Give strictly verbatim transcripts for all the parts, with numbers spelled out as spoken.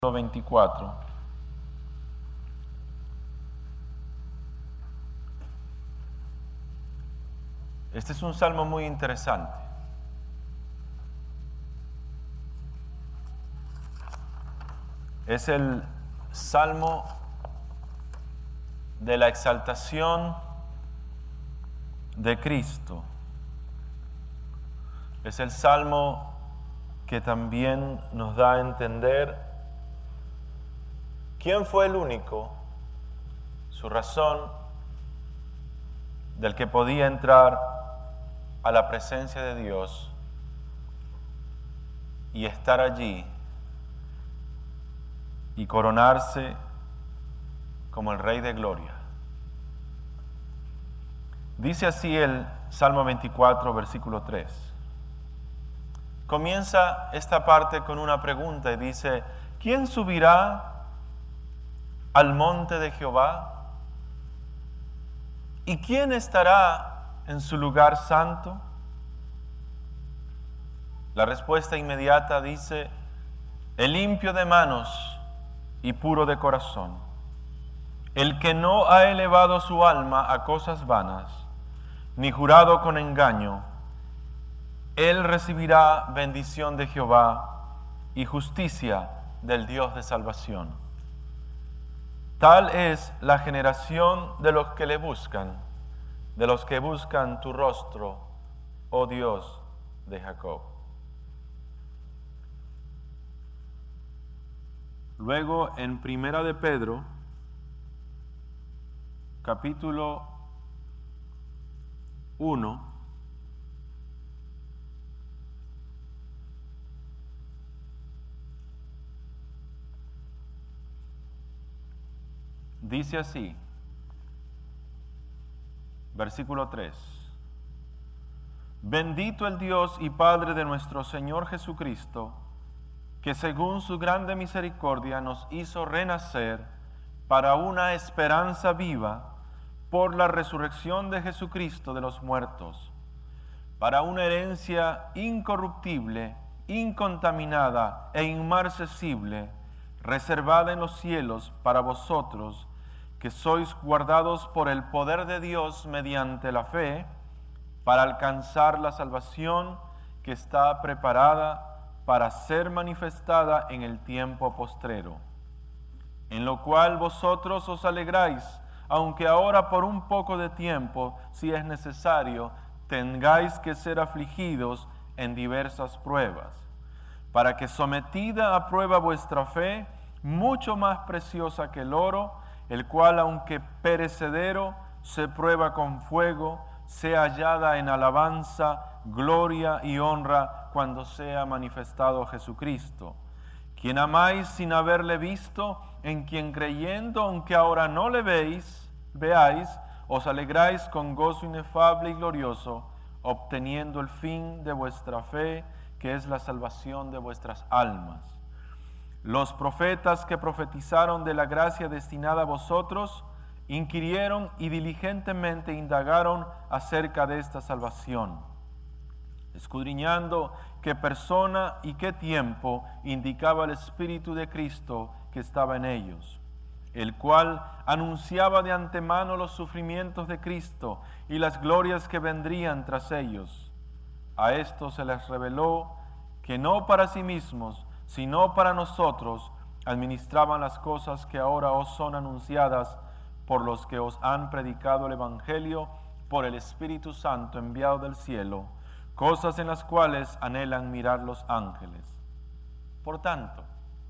veinticuatro. Este es un salmo muy interesante. Es el salmo de la exaltación de Cristo. Es el salmo que también nos da a entender quién fue el único, su razón, del que podía entrar a la presencia de Dios y estar allí y coronarse como el Rey de Gloria. Dice así el Salmo veinticuatro, versículo tres. Comienza esta parte con una pregunta y dice: ¿quién subirá al monte de Jehová? ¿Y quién estará en su lugar santo? La respuesta inmediata dice: el limpio de manos y puro de corazón, el que no ha elevado su alma a cosas vanas, ni jurado con engaño, él recibirá bendición de Jehová y justicia del Dios de salvación. Tal es la generación de los que le buscan, de los que buscan tu rostro, oh Dios de Jacob. Luego en Primera de Pedro, capítulo uno, dice así, versículo tres: bendito el Dios y Padre de nuestro Señor Jesucristo, que según su grande misericordia nos hizo renacer para una esperanza viva por la resurrección de Jesucristo de los muertos, para una herencia incorruptible, incontaminada e inmarcesible, reservada en los cielos para vosotros, que sois guardados por el poder de Dios mediante la fe, para alcanzar la salvación que está preparada para ser manifestada en el tiempo postrero, en lo cual vosotros os alegráis, aunque ahora por un poco de tiempo, si es necesario, tengáis que ser afligidos en diversas pruebas, para que sometida a prueba vuestra fe, mucho más preciosa que el oro, el cual aunque perecedero se prueba con fuego, sea hallada en alabanza, gloria y honra cuando sea manifestado Jesucristo, quien amáis sin haberle visto, en quien creyendo, aunque ahora no le veis, veáis, os alegráis con gozo inefable y glorioso, obteniendo el fin de vuestra fe, que es la salvación de vuestras almas. Los profetas que profetizaron de la gracia destinada a vosotros, inquirieron y diligentemente indagaron acerca de esta salvación, escudriñando qué persona y qué tiempo indicaba el Espíritu de Cristo que estaba en ellos, el cual anunciaba de antemano los sufrimientos de Cristo y las glorias que vendrían tras ellos. A esto se les reveló que no para sí mismos, sino para nosotros, administraban las cosas que ahora os son anunciadas por los que os han predicado el Evangelio por el Espíritu Santo enviado del cielo, cosas en las cuales anhelan mirar los ángeles. Por tanto,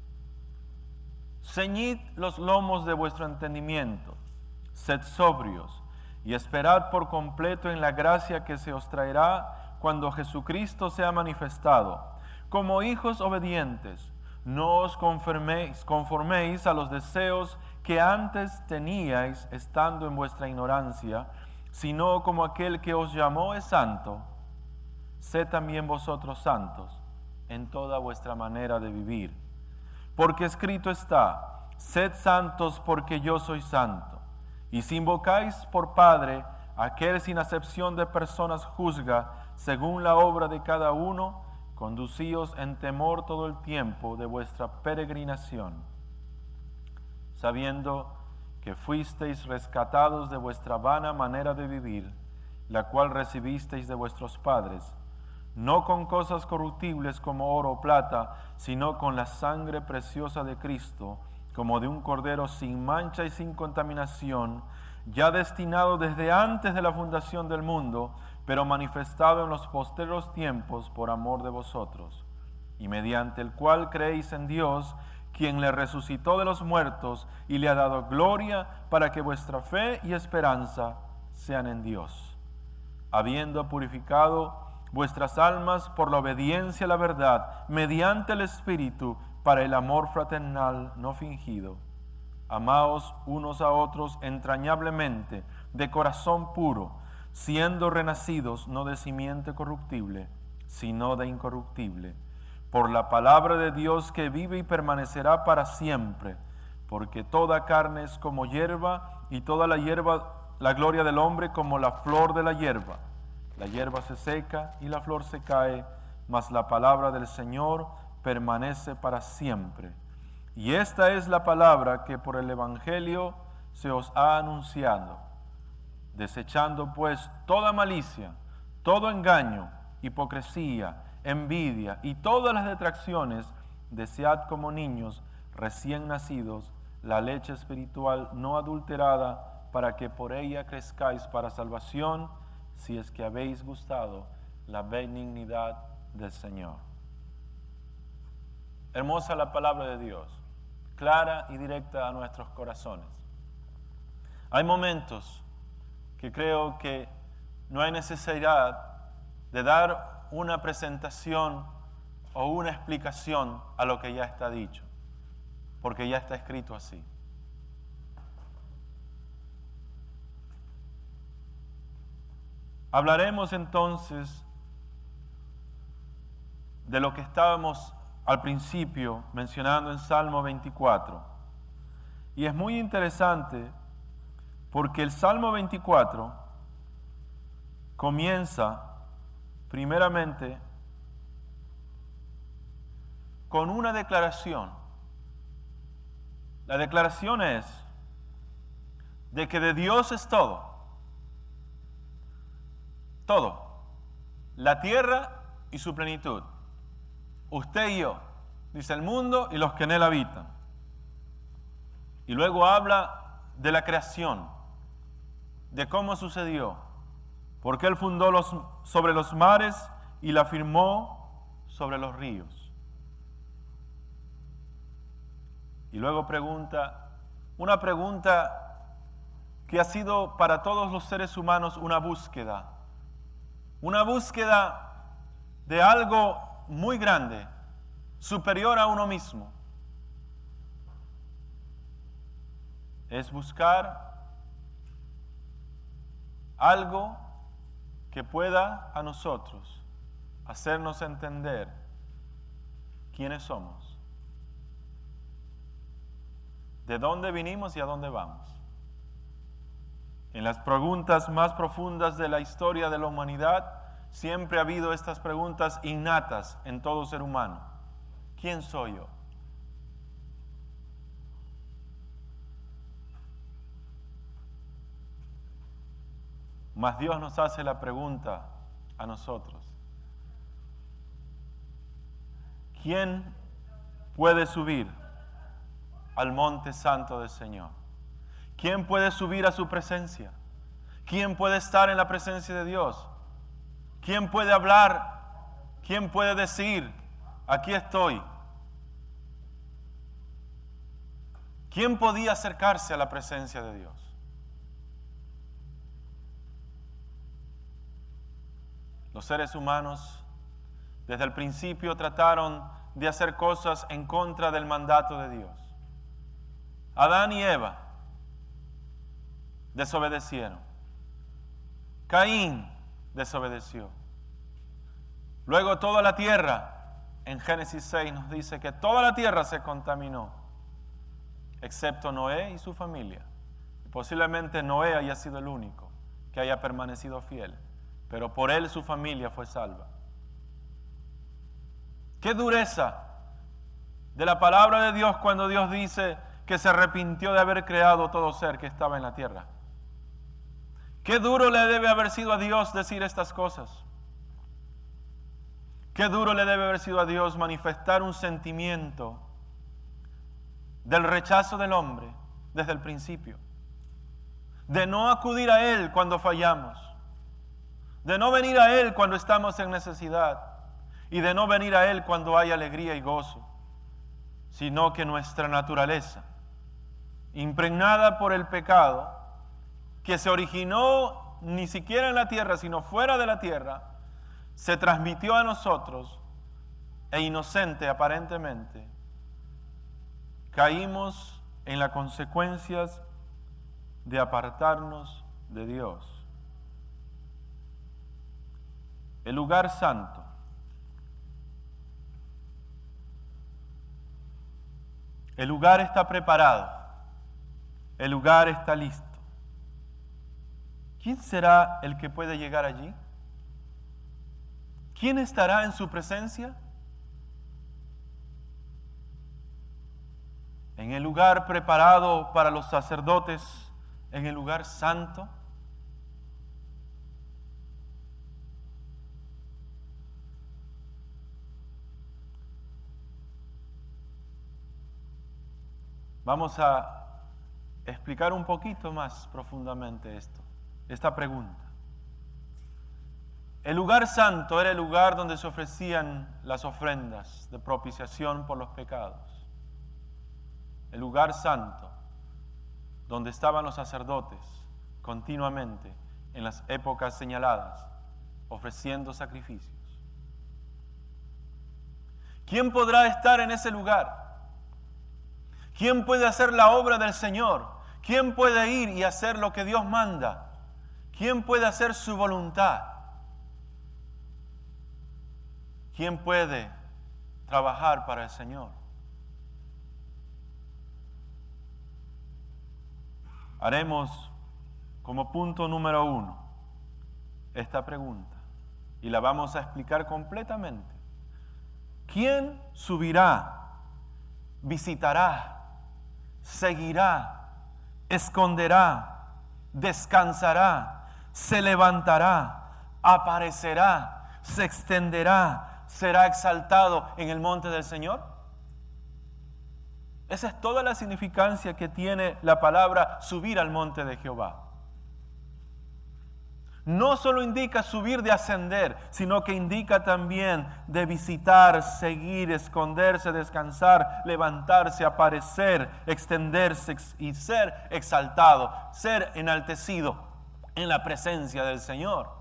ceñid los lomos de vuestro entendimiento, sed sobrios y esperad por completo en la gracia que se os traerá cuando Jesucristo sea manifestado. Como hijos obedientes, no os conforméis, conforméis a los deseos que antes teníais estando en vuestra ignorancia, sino como aquel que os llamó es santo, sed también vosotros santos en toda vuestra manera de vivir. Porque escrito está: sed santos porque yo soy santo. Y si invocáis por Padre a aquel sin acepción de personas juzga según la obra de cada uno, conducíos en temor todo el tiempo de vuestra peregrinación, sabiendo que fuisteis rescatados de vuestra vana manera de vivir, la cual recibisteis de vuestros padres, no con cosas corruptibles como oro o plata, sino con la sangre preciosa de Cristo, como de un cordero sin mancha y sin contaminación, ya destinado desde antes de la fundación del mundo, pero manifestado en los postreros tiempos por amor de vosotros, y mediante el cual creéis en Dios, quien le resucitó de los muertos y le ha dado gloria, para que vuestra fe y esperanza sean en Dios, habiendo purificado vuestras almas por la obediencia a la verdad, mediante el Espíritu, para el amor fraternal no fingido. Amaos unos a otros entrañablemente, de corazón puro, siendo renacidos no de simiente corruptible, sino de incorruptible, por la palabra de Dios que vive y permanecerá para siempre, porque toda carne es como hierba, y toda la hierba, la gloria del hombre como la flor de la hierba. La hierba se seca y la flor se cae, mas la palabra del Señor permanece para siempre. Y esta es la palabra que por el Evangelio se os ha anunciado. Desechando pues toda malicia, todo engaño, hipocresía, envidia y todas las detracciones, desead como niños recién nacidos la leche espiritual no adulterada, para que por ella crezcáis para salvación, si es que habéis gustado la benignidad del Señor. Hermosa la palabra de Dios, clara y directa a nuestros corazones. Hay momentos que creo que no hay necesidad de dar una presentación o una explicación a lo que ya está dicho, porque ya está escrito así. Hablaremos entonces de lo que estábamos al principio mencionando en Salmo veinticuatro. Y es muy interesante porque el Salmo veinticuatro comienza primeramente con una declaración. La declaración es de que de Dios es todo. Todo. La tierra y su plenitud. Usted y yo, dice el mundo y los que en él habitan. Y luego habla de la creación, de cómo sucedió, porque él fundó los, sobre los mares y la firmó sobre los ríos. Y luego pregunta, una pregunta que ha sido para todos los seres humanos una búsqueda, una búsqueda de algo muy grande, superior a uno mismo. Es buscar algo que pueda a nosotros hacernos entender quiénes somos, de dónde vinimos y a dónde vamos. En las preguntas más profundas de la historia de la humanidad, siempre ha habido estas preguntas innatas en todo ser humano. ¿Quién soy yo? Mas Dios nos hace la pregunta a nosotros. ¿Quién puede subir al monte santo del Señor? ¿Quién puede subir a su presencia? ¿Quién puede estar en la presencia de Dios? ¿Quién puede hablar? ¿Quién puede decir, aquí estoy? ¿Quién podía acercarse a la presencia de Dios? Los seres humanos desde el principio trataron de hacer cosas en contra del mandato de Dios. Adán y Eva desobedecieron. Caín desobedeció. Luego toda la tierra, en Génesis seis nos dice que toda la tierra se contaminó, excepto Noé y su familia. Posiblemente Noé haya sido el único que haya permanecido fiel, pero por él su familia fue salva. Qué dureza de la palabra de Dios cuando Dios dice que se arrepintió de haber creado todo ser que estaba en la tierra. Qué duro le debe haber sido a Dios decir estas cosas. Qué duro le debe haber sido a Dios manifestar un sentimiento del rechazo del hombre desde el principio. De no acudir a Él cuando fallamos. De no venir a Él cuando estamos en necesidad. Y de no venir a Él cuando hay alegría y gozo. Sino que nuestra naturaleza, impregnada por el pecado, que se originó ni siquiera en la tierra, sino fuera de la tierra, se transmitió a nosotros, e inocente aparentemente, caímos en las consecuencias de apartarnos de Dios. El lugar santo. El lugar está preparado. El lugar está listo. ¿Quién será el que puede llegar allí? ¿Quién estará en su presencia? En el lugar preparado para los sacerdotes, en el lugar santo. Vamos a explicar un poquito más profundamente esto, esta pregunta. El lugar santo era el lugar donde se ofrecían las ofrendas de propiciación por los pecados. El lugar santo, donde estaban los sacerdotes continuamente en las épocas señaladas, ofreciendo sacrificios. ¿Quién podrá estar en ese lugar? ¿Quién puede hacer la obra del Señor? ¿Quién puede ir y hacer lo que Dios manda? ¿Quién puede hacer su voluntad? ¿Quién puede trabajar para el Señor? Haremos como punto número uno esta pregunta y la vamos a explicar completamente. ¿Quién subirá, visitará, seguirá, esconderá, descansará, se levantará, aparecerá, se extenderá, será exaltado en el monte del Señor? Esa es toda la significancia que tiene la palabra subir al monte de Jehová. No solo indica subir de ascender, sino que indica también de visitar, seguir, esconderse, descansar, levantarse, aparecer, extenderse y ser exaltado, ser enaltecido en la presencia del Señor.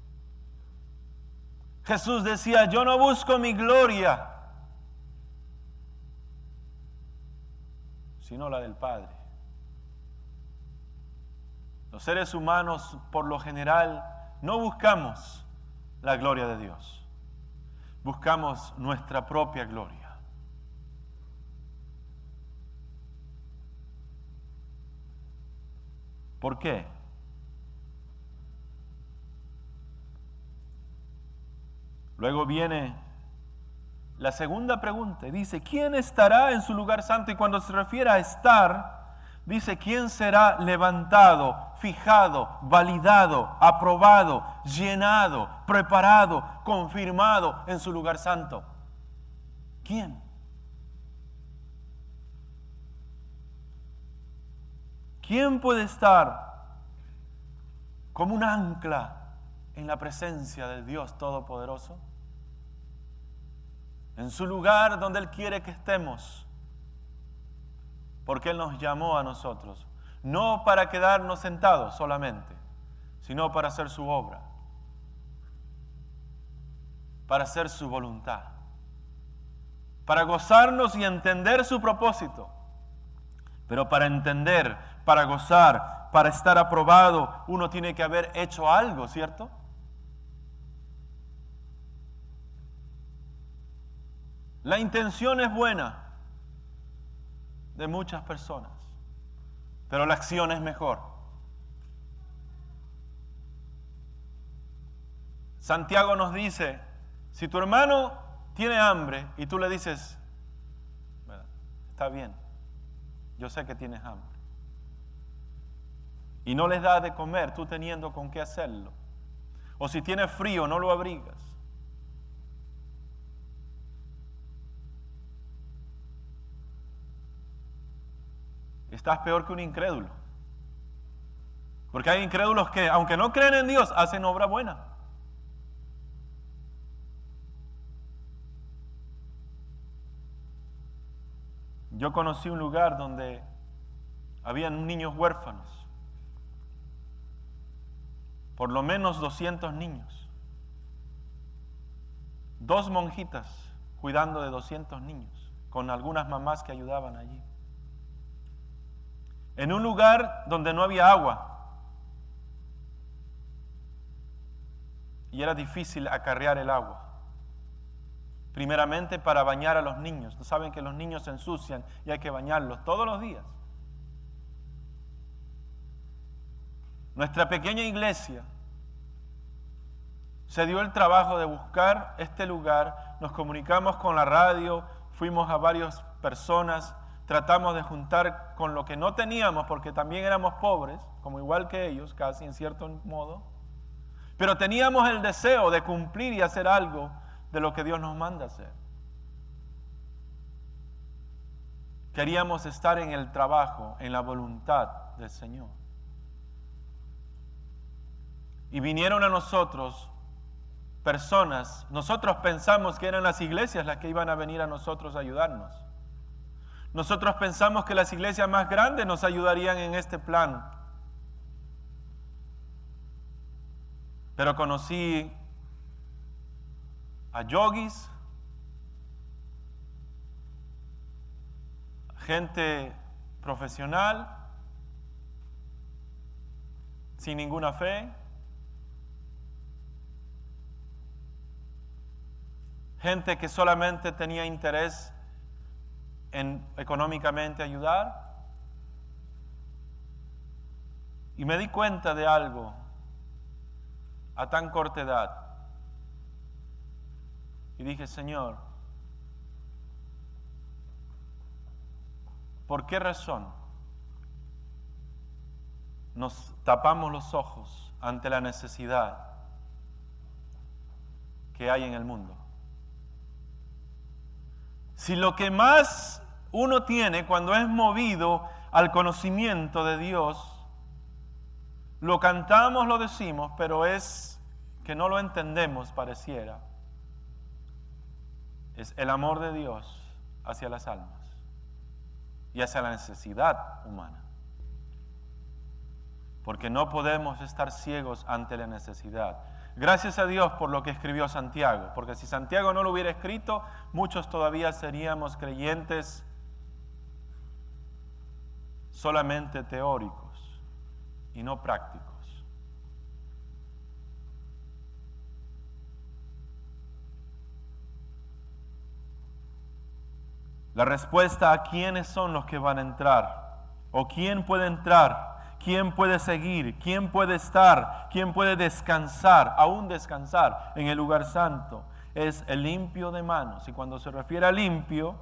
Jesús decía, yo no busco mi gloria, sino la del Padre. Los seres humanos, por lo general, no buscamos la gloria de Dios. Buscamos nuestra propia gloria. ¿Por qué? Luego viene la segunda pregunta y dice, ¿quién estará en su lugar santo? Y cuando se refiere a estar, dice, ¿quién será levantado, fijado, validado, aprobado, llenado, preparado, confirmado en su lugar santo? ¿Quién? ¿Quién puede estar como un ancla en la presencia del Dios Todopoderoso? En su lugar donde Él quiere que estemos. Porque Él nos llamó a nosotros, no para quedarnos sentados solamente, sino para hacer su obra, para hacer su voluntad, para gozarnos y entender su propósito. Pero para entender, para gozar, para estar aprobado, uno tiene que haber hecho algo, ¿cierto? La intención es buena de muchas personas, pero la acción es mejor. Santiago nos dice, si tu hermano tiene hambre y tú le dices, está bien, yo sé que tienes hambre, y no les das de comer, tú teniendo con qué hacerlo, o si tiene frío, no lo abrigas, estás peor que un incrédulo. Porque hay incrédulos que, aunque no creen en Dios, hacen obra buena. Yo conocí un lugar donde habían niños huérfanos, por lo menos doscientos niños, dos monjitas cuidando de doscientos niños, con algunas mamás que ayudaban allí. En un lugar donde no había agua, y era difícil acarrear el agua. Primeramente para bañar a los niños. Saben que los niños se ensucian y hay que bañarlos todos los días. Nuestra pequeña iglesia se dio el trabajo de buscar este lugar. Nos comunicamos con la radio, fuimos a varias personas, tratamos de juntar con lo que no teníamos porque también éramos pobres, como igual que ellos, casi en cierto modo. Pero teníamos el deseo de cumplir y hacer algo de lo que Dios nos manda hacer. Queríamos estar en el trabajo, en la voluntad del Señor. Y vinieron a nosotros personas, nosotros pensamos que eran las iglesias las que iban a venir a nosotros a ayudarnos. Nosotros pensamos que las iglesias más grandes nos ayudarían en este plan. Pero conocí a yogis, gente profesional, sin ninguna fe, gente que solamente tenía interés en económicamente ayudar. Y me di cuenta de algo a tan corta edad. Y dije, Señor, ¿por qué razón nos tapamos los ojos ante la necesidad que hay en el mundo? Si lo que más uno tiene cuando es movido al conocimiento de Dios, lo cantamos, lo decimos, pero es que no lo entendemos, pareciera. Es el amor de Dios hacia las almas y hacia la necesidad humana. Porque no podemos estar ciegos ante la necesidad. Gracias a Dios por lo que escribió Santiago, porque si Santiago no lo hubiera escrito, muchos todavía seríamos creyentes solamente teóricos y no prácticos. La respuesta a quiénes son los que van a entrar, o quién puede entrar, quién puede seguir, quién puede estar, quién puede descansar, aún descansar en el lugar santo, es el limpio de manos. Y cuando se refiere a limpio,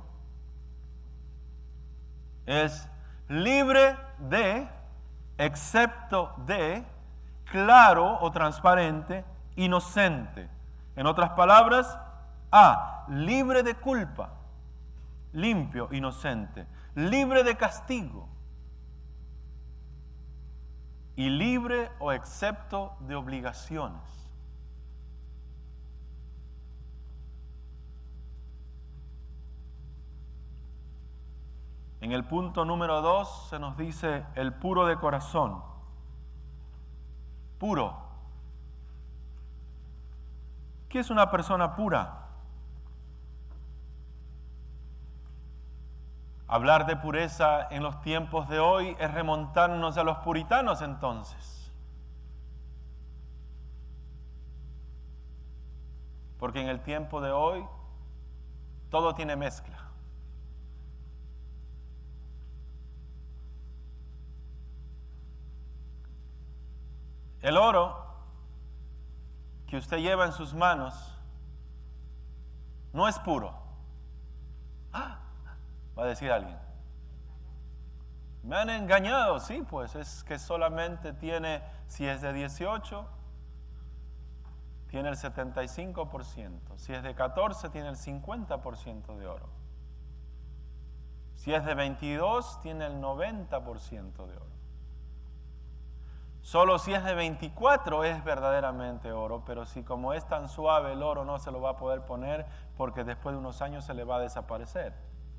es libre de, excepto de, claro o transparente, inocente. En otras palabras, A, libre de culpa, limpio, inocente, libre de castigo y libre o excepto de obligaciones. En el punto número dos se nos dice el puro de corazón. Puro. ¿Qué es una persona pura? Hablar de pureza en los tiempos de hoy es remontarnos a los puritanos entonces. Porque en el tiempo de hoy todo tiene mezcla. El oro que usted lleva en sus manos no es puro. ¡Ah! Va a decir alguien. Me han engañado, sí, pues es que solamente tiene, si es de dieciocho, tiene el setenta y cinco por ciento. Si es de catorce, tiene el cincuenta por ciento de oro. Si es de veintidós, tiene el noventa por ciento de oro. Solo si es de veinticuatro es verdaderamente oro, pero si como es tan suave el oro no se lo va a poder poner porque después de unos años se le va a desaparecer.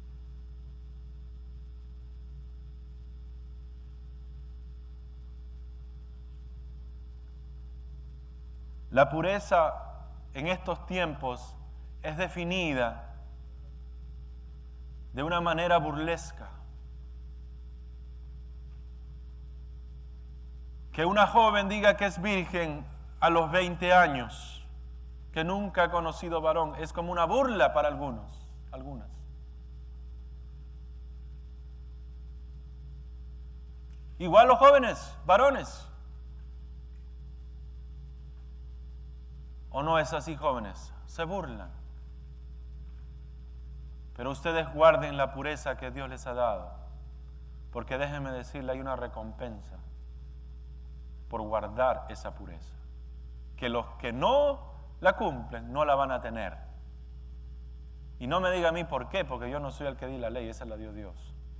La pureza en estos tiempos es definida de una manera burlesca. Que una joven diga que es virgen a los veinte años, que nunca ha conocido varón, es como una burla para algunos, algunas. Igual los jóvenes, varones. ¿O no es así, jóvenes? Se burlan. Pero ustedes guarden la pureza que Dios les ha dado, porque déjenme decirle, hay una recompensa por guardar esa pureza, que los que no la cumplen no la van a tener. Y no me diga a mí por qué, porque yo no soy el que di la ley, esa la dio Dios.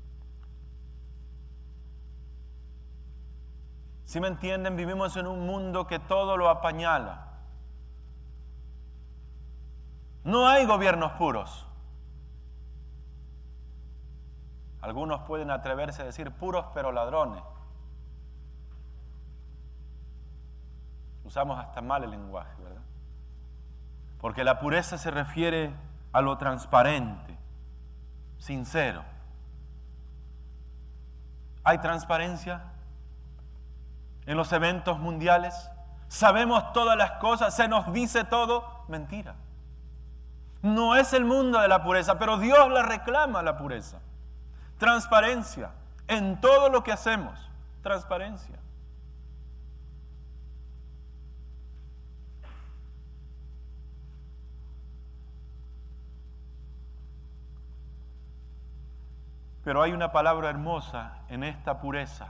¿Sí me entienden? Vivimos en un mundo que todo lo apañala. No hay gobiernos puros. Algunos pueden atreverse a decir puros pero ladrones. Usamos hasta mal el lenguaje, ¿verdad? Porque la pureza se refiere a lo transparente, sincero. ¿Hay transparencia en los eventos mundiales? ¿Sabemos todas las cosas? ¿Se nos dice todo? Mentira. No es el mundo de la pureza, pero Dios la reclama, la pureza. Transparencia en todo lo que hacemos. Transparencia. Pero hay una palabra hermosa en esta pureza.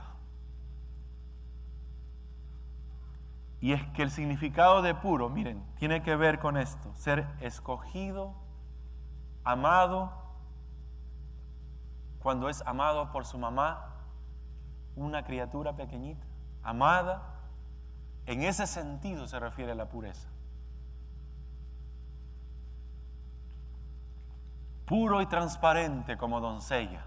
Y es que el significado de puro, miren, tiene que ver con esto: ser escogido, amado. Cuando es amado por su mamá, una criatura pequeñita, amada, en ese sentido se refiere a la pureza. Puro y transparente como doncella.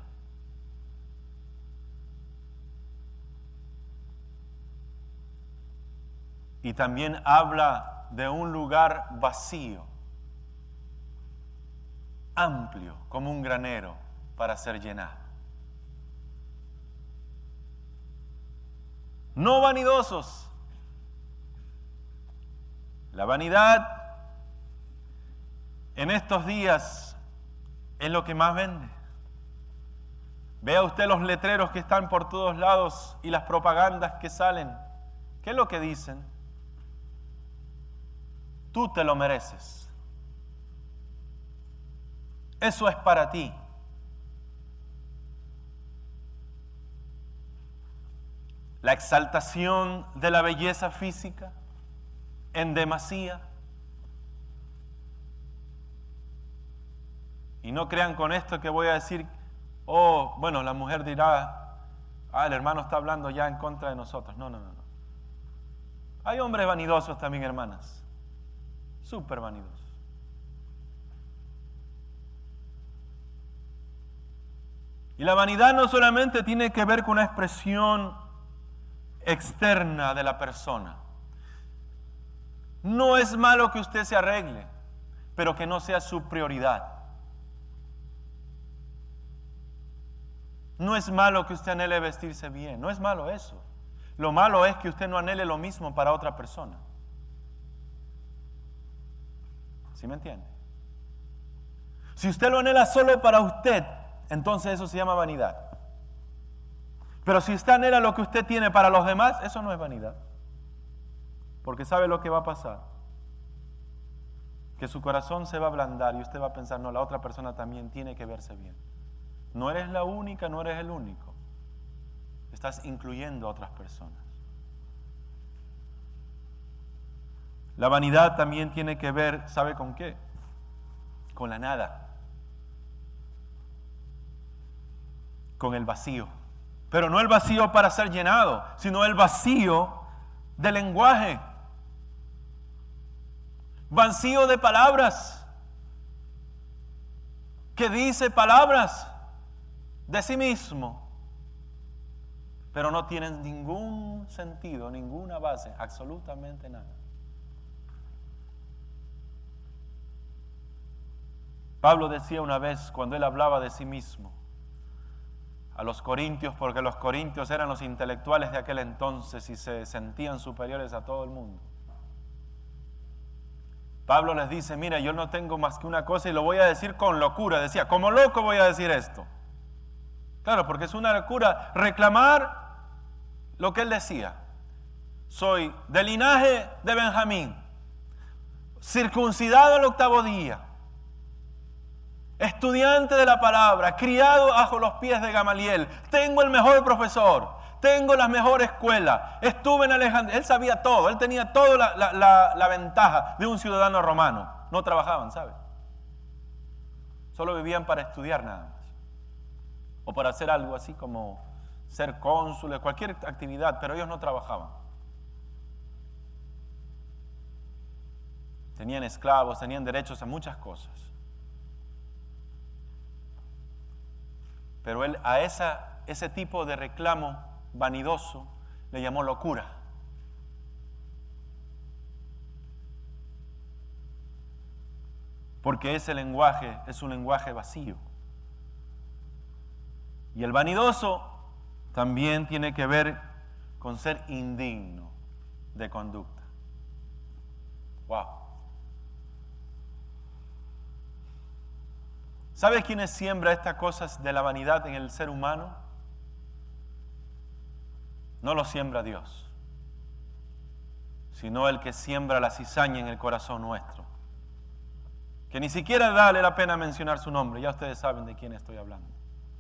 Y también habla de un lugar vacío, amplio, como un granero para ser llenado. No vanidosos. La vanidad en estos días es lo que más vende. Vea usted los letreros que están por todos lados y las propagandas que salen. ¿Qué es lo que dicen? Tú te lo mereces. Eso es para ti. La exaltación de la belleza física en demasía. Y no crean con esto que voy a decir, oh, bueno, la mujer dirá, ah, el hermano está hablando ya en contra de nosotros. No, no, no, no. Hay hombres vanidosos también, hermanas. Súper vanidosos. Y la vanidad no solamente tiene que ver con una expresión externa de la persona. No es malo que usted se arregle, pero que no sea su prioridad. No es malo que usted anhele vestirse bien, no es malo eso. Lo malo es que usted no anhele lo mismo para otra persona. ¿Sí me entiende? Si usted lo anhela solo para usted, entonces eso se llama vanidad. Pero si usted anhela lo que usted tiene para los demás, eso no es vanidad. Porque sabe lo que va a pasar. que su corazón se va a ablandar y usted va a pensar, no, la otra persona también tiene que verse bien. No eres la única, no eres el único. Estás incluyendo a otras personas. La vanidad también tiene que ver, ¿sabe con qué? Con la nada. Con el vacío. Pero no el vacío para ser llenado, sino el vacío del lenguaje. Vacío de palabras. Que dice palabras de sí mismo, pero no tienen ningún sentido, ninguna base, absolutamente nada. Pablo decía una vez, cuando él hablaba de sí mismo, a los corintios, porque los corintios eran los intelectuales de aquel entonces y se sentían superiores a todo el mundo. Pablo les dice, mira, yo no tengo más que una cosa y lo voy a decir con locura. Decía, como loco voy a decir esto. Claro, porque es una locura reclamar lo que él decía. Soy del linaje de Benjamín, circuncidado al octavo día, estudiante de la palabra, criado bajo los pies de Gamaliel, tengo el mejor profesor, tengo la mejor escuela, estuve en Alejandría. Él sabía todo, él tenía toda la, la, la, la ventaja de un ciudadano romano. No trabajaban, ¿sabe? Solo vivían para estudiar nada más. O para hacer algo así como ser cónsules, cualquier actividad, pero ellos no trabajaban. Tenían esclavos, tenían derechos a muchas cosas. Pero él a esa, ese tipo de reclamo vanidoso le llamó locura. Porque ese lenguaje es un lenguaje vacío. Y el vanidoso también tiene que ver con ser indigno de conducta. Wow. ¿Sabe quién siembra estas cosas de la vanidad en el ser humano? No lo siembra Dios, sino el que siembra la cizaña en el corazón nuestro. Que ni siquiera vale la pena mencionar su nombre, ya ustedes saben de quién estoy hablando.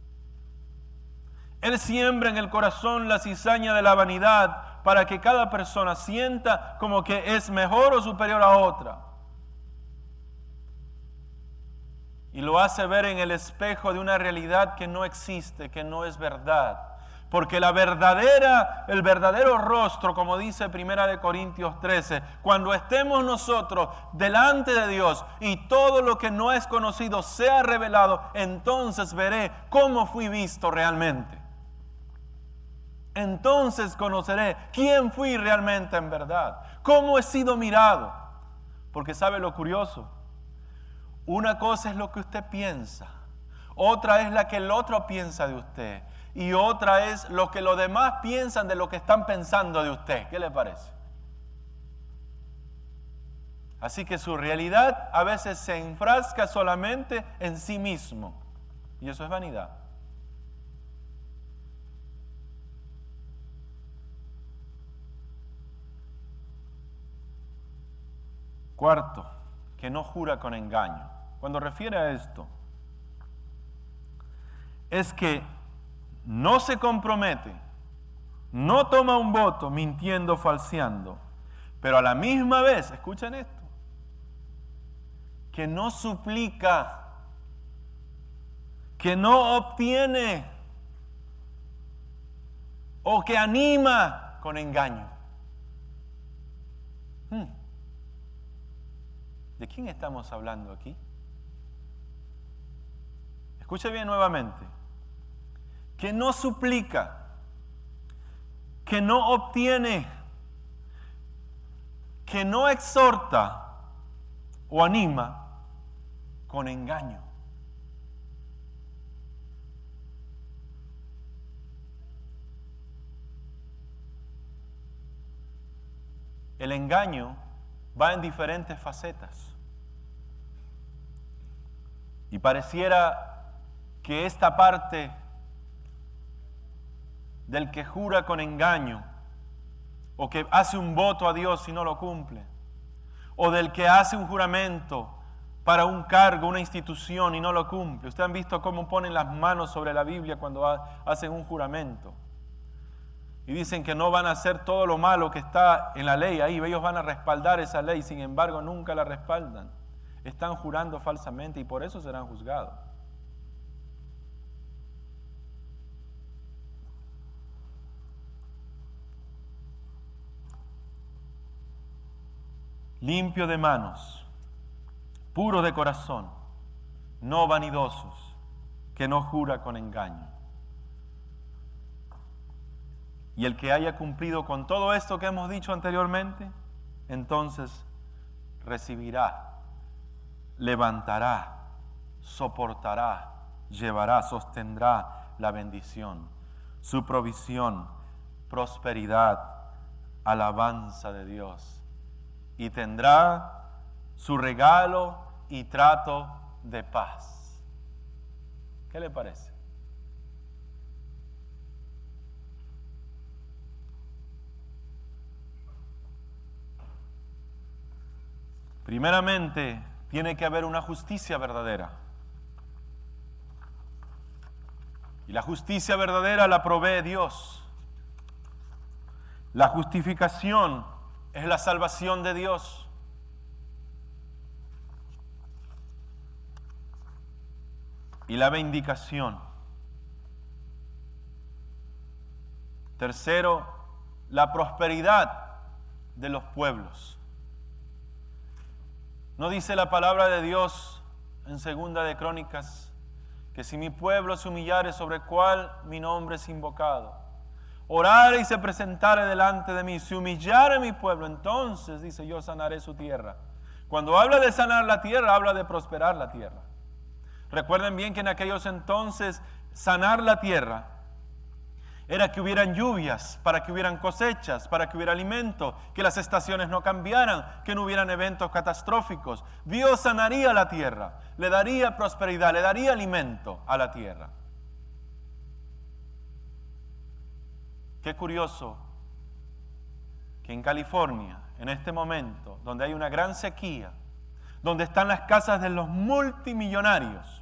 Él siembra en el corazón la cizaña de la vanidad para que cada persona sienta como que es mejor o superior a otra. Y lo hace ver en el espejo de una realidad que no existe, que no es verdad. Porque la verdadera, el verdadero rostro, como dice Primera de Corintios trece, cuando estemos nosotros delante de Dios y todo lo que no es conocido sea revelado, entonces veré cómo fui visto realmente. Entonces conoceré quién fui realmente en verdad, cómo he sido mirado. Porque ¿sabe lo curioso? Una cosa es lo que usted piensa, otra es la que el otro piensa de usted y otra es lo que los demás piensan de lo que están pensando de usted. ¿Qué le parece? Así que su realidad a veces se enfrasca solamente en sí mismo y eso es vanidad. Cuarto, que no jura con engaño. Cuando refiere a esto, es que no se compromete, no toma un voto mintiendo, falseando, pero a la misma vez, escuchen esto, que no suplica, que no obtiene o que anima con engaño. Hmm. ¿De quién estamos hablando aquí? Escuche bien nuevamente. Que no suplica, que no obtiene, que no exhorta o anima con engaño. El engaño va en diferentes facetas. Y pareciera que esta parte del que jura con engaño o que hace un voto a Dios y no lo cumple, o del que hace un juramento para un cargo, una institución y no lo cumple. Ustedes han visto cómo ponen las manos sobre la Biblia cuando hacen un juramento. Y dicen que no van a hacer todo lo malo que está en la ley ahí. Ellos van a respaldar esa ley, sin embargo nunca la respaldan. Están jurando falsamente y por eso serán juzgados. Limpio de manos, puro de corazón, no vanidosos, que no jura con engaño. Y el que haya cumplido con todo esto que hemos dicho anteriormente, entonces recibirá, levantará, soportará, llevará, sostendrá la bendición, su provisión, prosperidad, alabanza de Dios. Y tendrá su regalo y trato de paz. ¿Qué le parece? Primeramente, tiene que haber una justicia verdadera. Y la justicia verdadera la provee Dios. La justificación es la salvación de Dios. Y la vindicación. Tercero, la prosperidad de los pueblos. ¿No dice la palabra de Dios en Segunda de Crónicas que si mi pueblo se humillare sobre el cual mi nombre es invocado, orare y se presentare delante de mí, se humillare mi pueblo, entonces, dice, yo sanaré su tierra? Cuando habla de sanar la tierra, habla de prosperar la tierra. Recuerden bien que en aquellos entonces, sanar la tierra era que hubieran lluvias, para que hubieran cosechas, para que hubiera alimento, que las estaciones no cambiaran, que no hubieran eventos catastróficos. Dios sanaría la tierra, le daría prosperidad, le daría alimento a la tierra. Qué curioso que en California, en este momento, donde hay una gran sequía, donde están las casas de los multimillonarios,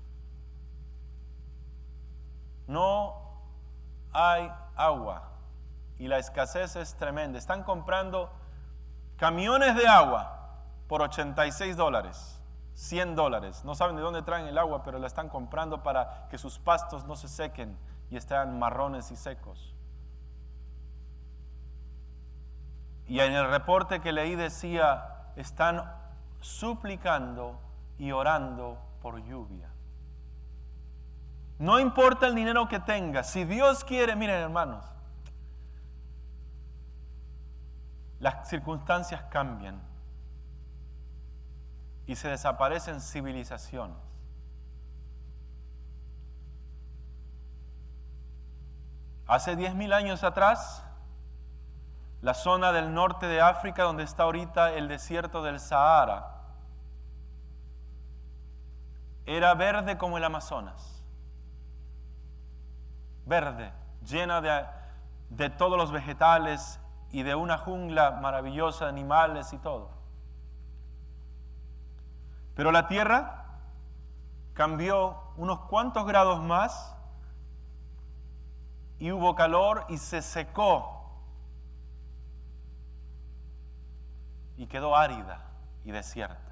no hay agua y la escasez es tremenda. Están comprando camiones de agua por ochenta y seis dólares, cien dólares. No saben de dónde traen el agua, pero la están comprando para que sus pastos no se sequen y estén marrones y secos. Y en el reporte que leí decía, están suplicando y orando por lluvia. No importa el dinero que tengas, si Dios quiere, miren hermanos, las circunstancias cambian y se desaparecen civilizaciones. Hace diez mil años atrás, la zona del norte de África, donde está ahorita el desierto del Sahara, era verde como el Amazonas. Verde, llena de, de todos los vegetales y de una jungla maravillosa de animales y todo. Pero la tierra cambió unos cuantos grados más y hubo calor y se secó y quedó árida y desierta.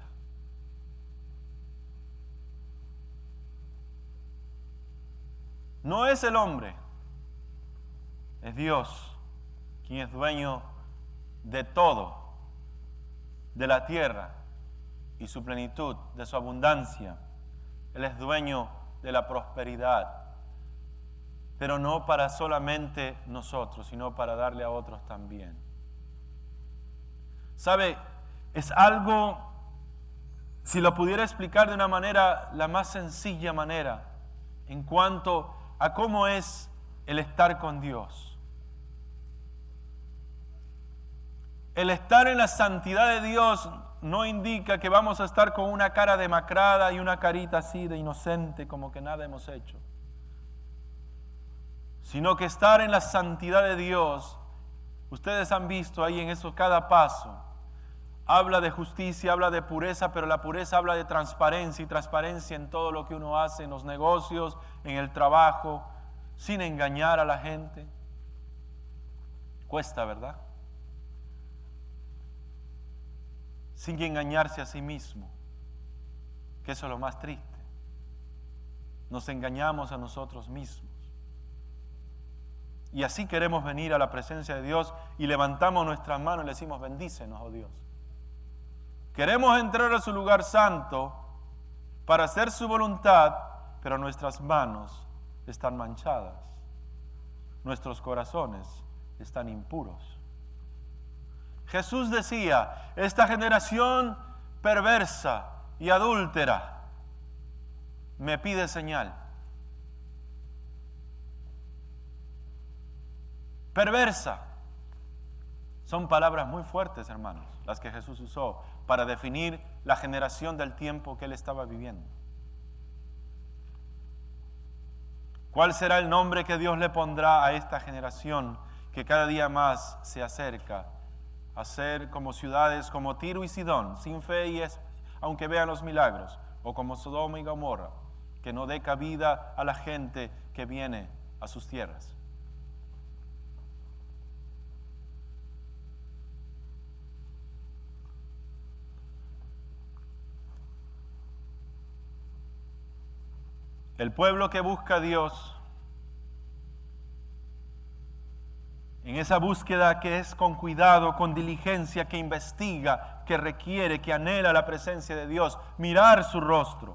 No es el hombre, es Dios quien es dueño de todo, de la tierra y su plenitud, de su abundancia. Él es dueño de la prosperidad, pero no para solamente nosotros, sino para darle a otros también. ¿Sabe? Es algo, si lo pudiera explicar de una manera, la más sencilla manera, en cuanto a cómo es el estar con Dios. El estar en la santidad de Dios no indica que vamos a estar con una cara demacrada y una carita así de inocente, como que nada hemos hecho. Sino que estar en la santidad de Dios, ustedes han visto ahí en eso cada paso, habla de justicia, habla de pureza, pero la pureza habla de transparencia y transparencia en todo lo que uno hace, en los negocios, en el trabajo, sin engañar a la gente. Cuesta, ¿verdad? Sin engañarse a sí mismo, que eso es lo más triste. Nos engañamos a nosotros mismos. Y así queremos venir a la presencia de Dios y levantamos nuestras manos y le decimos, bendícenos, oh Dios. Queremos entrar a su lugar santo para hacer su voluntad, pero nuestras manos están manchadas. Nuestros corazones están impuros. Jesús decía, esta generación perversa y adúltera me pide señal. Perversa. Son palabras muy fuertes, hermanos, las que Jesús usó para definir la generación del tiempo que él estaba viviendo. ¿Cuál será el nombre que Dios le pondrá a esta generación que cada día más se acerca a ser como ciudades como Tiro y Sidón, sin fe y es, aunque vean los milagros, o como Sodoma y Gomorra, que no dé cabida a la gente que viene a sus tierras? El pueblo que busca a Dios, en esa búsqueda que es con cuidado, con diligencia, que investiga, que requiere, que anhela la presencia de Dios, mirar su rostro.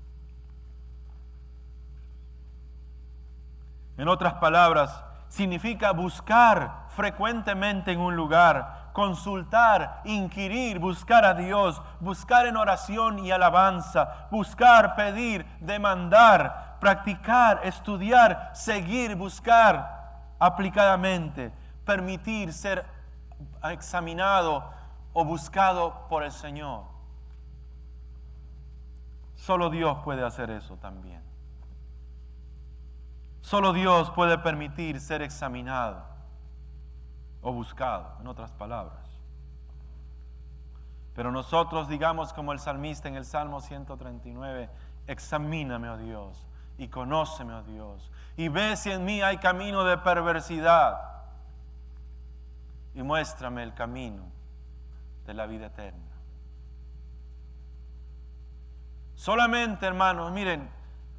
En otras palabras, significa buscar frecuentemente en un lugar, consultar, inquirir, buscar a Dios, buscar en oración y alabanza, buscar, pedir, demandar, practicar, estudiar, seguir, buscar aplicadamente, permitir ser examinado o buscado por el Señor. Solo Dios puede hacer eso también. Solo Dios puede permitir ser examinado o buscado, en otras palabras. Pero nosotros digamos como el salmista en el Salmo ciento treinta y nueve, examíname, oh Dios, y conóceme, oh Dios, y ve si en mí hay camino de perversidad, y muéstrame el camino de la vida eterna. Solamente, hermanos, miren,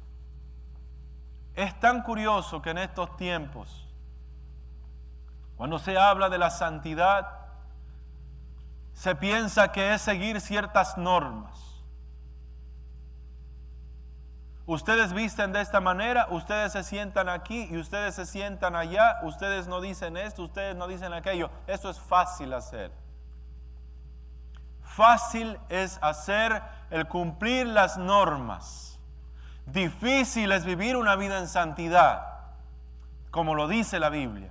es tan curioso que en estos tiempos, cuando se habla de la santidad, se piensa que es seguir ciertas normas. Ustedes visten de esta manera, ustedes se sientan aquí y ustedes se sientan allá, ustedes no dicen esto, ustedes no dicen aquello. Eso es fácil hacer. Fácil es hacer el cumplir las normas. Difícil es vivir una vida en santidad, como lo dice la Biblia.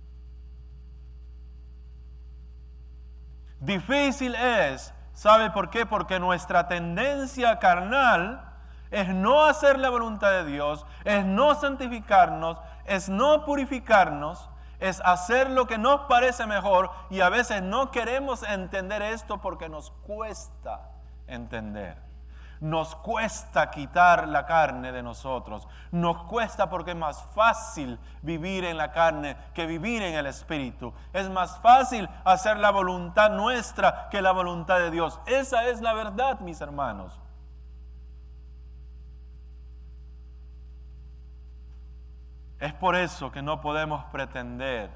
Difícil es, ¿sabe por qué? Porque nuestra tendencia carnal es no hacer la voluntad de Dios, es no santificarnos, es no purificarnos, es hacer lo que nos parece mejor, y a veces no queremos entender esto porque nos cuesta entender. Nos cuesta quitar la carne de nosotros. Nos cuesta porque es más fácil vivir en la carne que vivir en el Espíritu. Es más fácil hacer la voluntad nuestra que la voluntad de Dios. Esa es la verdad, mis hermanos. Es por eso que no podemos pretender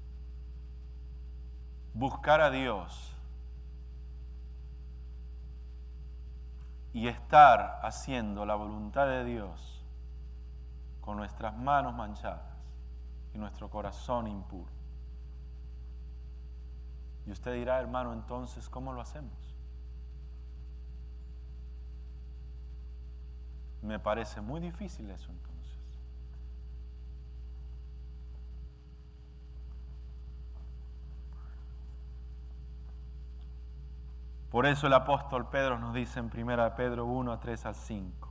buscar a Dios y estar haciendo la voluntad de Dios con nuestras manos manchadas y nuestro corazón impuro. Y usted dirá, hermano, entonces, ¿cómo lo hacemos? Me parece muy difícil eso entonces. Por eso el apóstol Pedro nos dice en primera de Pedro uno, tres al cinco.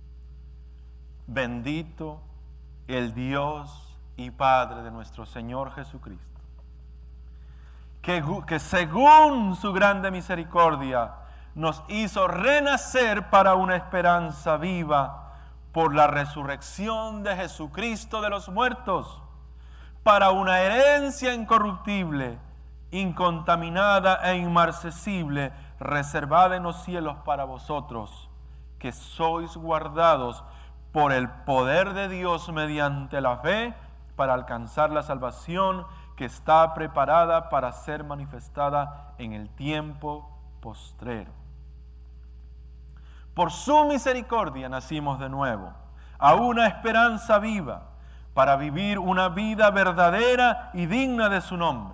Bendito el Dios y Padre de nuestro Señor Jesucristo, que, que según su grande misericordia nos hizo renacer para una esperanza viva por la resurrección de Jesucristo de los muertos, para una herencia incorruptible, incontaminada e inmarcesible, reservada en los cielos para vosotros, que sois guardados por el poder de Dios mediante la fe, para alcanzar la salvación que está preparada para ser manifestada en el tiempo postrero. Por su misericordia nacimos de nuevo, a una esperanza viva, para vivir una vida verdadera y digna de su nombre,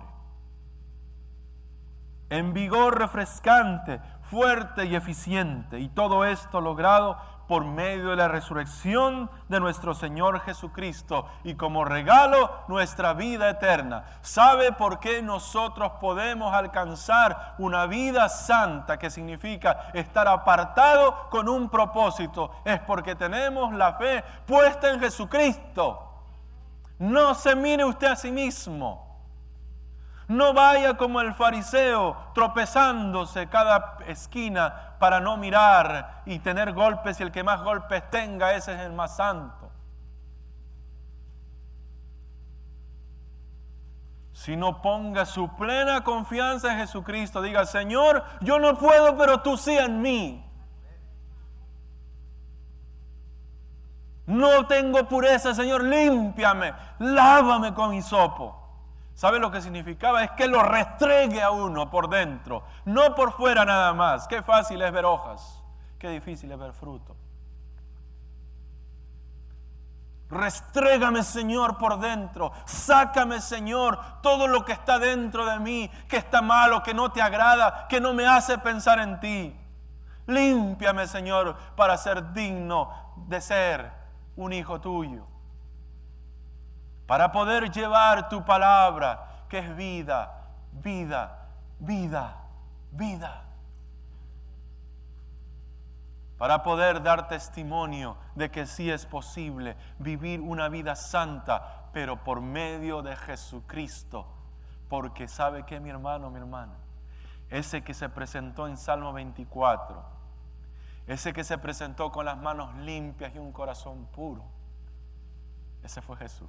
en vigor refrescante, fuerte y eficiente, y todo esto logrado por medio de la resurrección de nuestro Señor Jesucristo, y como regalo nuestra vida eterna. ¿Sabe por qué nosotros podemos alcanzar una vida santa, que significa estar apartado con un propósito? Es porque tenemos la fe puesta en Jesucristo. No se mire usted a sí mismo. No vaya como el fariseo tropezándose cada esquina para no mirar y tener golpes, y el que más golpes tenga, ese es el más santo. Sino ponga su plena confianza en Jesucristo. Diga: Señor, yo no puedo, pero tú sí en mí. No tengo pureza, Señor, límpiame, lávame con hisopo. ¿Sabe lo que significaba? Es que lo restregue a uno por dentro, no por fuera nada más. Qué fácil es ver hojas, qué difícil es ver fruto. Restrégame, Señor, por dentro. Sácame, Señor, todo lo que está dentro de mí, que está malo, que no te agrada, que no me hace pensar en ti. Límpiame, Señor, para ser digno de ser un hijo tuyo, para poder llevar tu palabra, que es vida, vida, vida, vida. Para poder dar testimonio de que sí es posible vivir una vida santa, pero por medio de Jesucristo. Porque ¿sabe qué, mi hermano, mi hermana? Ese que se presentó en Salmo veinticuatro, ese que se presentó con las manos limpias y un corazón puro, ese fue Jesús.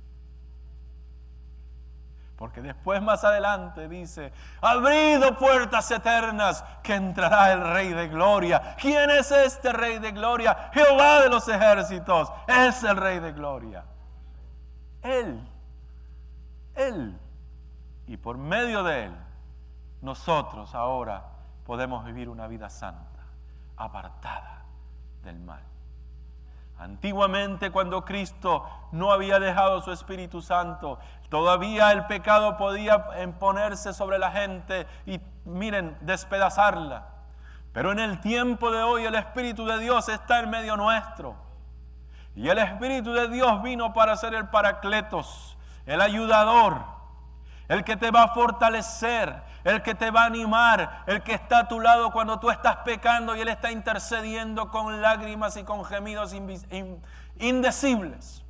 Porque después, más adelante, dice: abrido puertas eternas, que entrará el Rey de Gloria. ¿Quién es este Rey de Gloria? Jehová de los ejércitos es el Rey de Gloria. Él, Él. Y por medio de Él, nosotros ahora podemos vivir una vida santa, apartada del mal. Antiguamente, cuando Cristo no había dejado su Espíritu Santo, todavía el pecado podía imponerse sobre la gente y, miren, despedazarla. Pero en el tiempo de hoy el Espíritu de Dios está en medio nuestro. Y el Espíritu de Dios vino para ser el Paracletos, el ayudador, el que te va a fortalecer, el que te va a animar, el que está a tu lado cuando tú estás pecando y Él está intercediendo con lágrimas y con gemidos indecibles,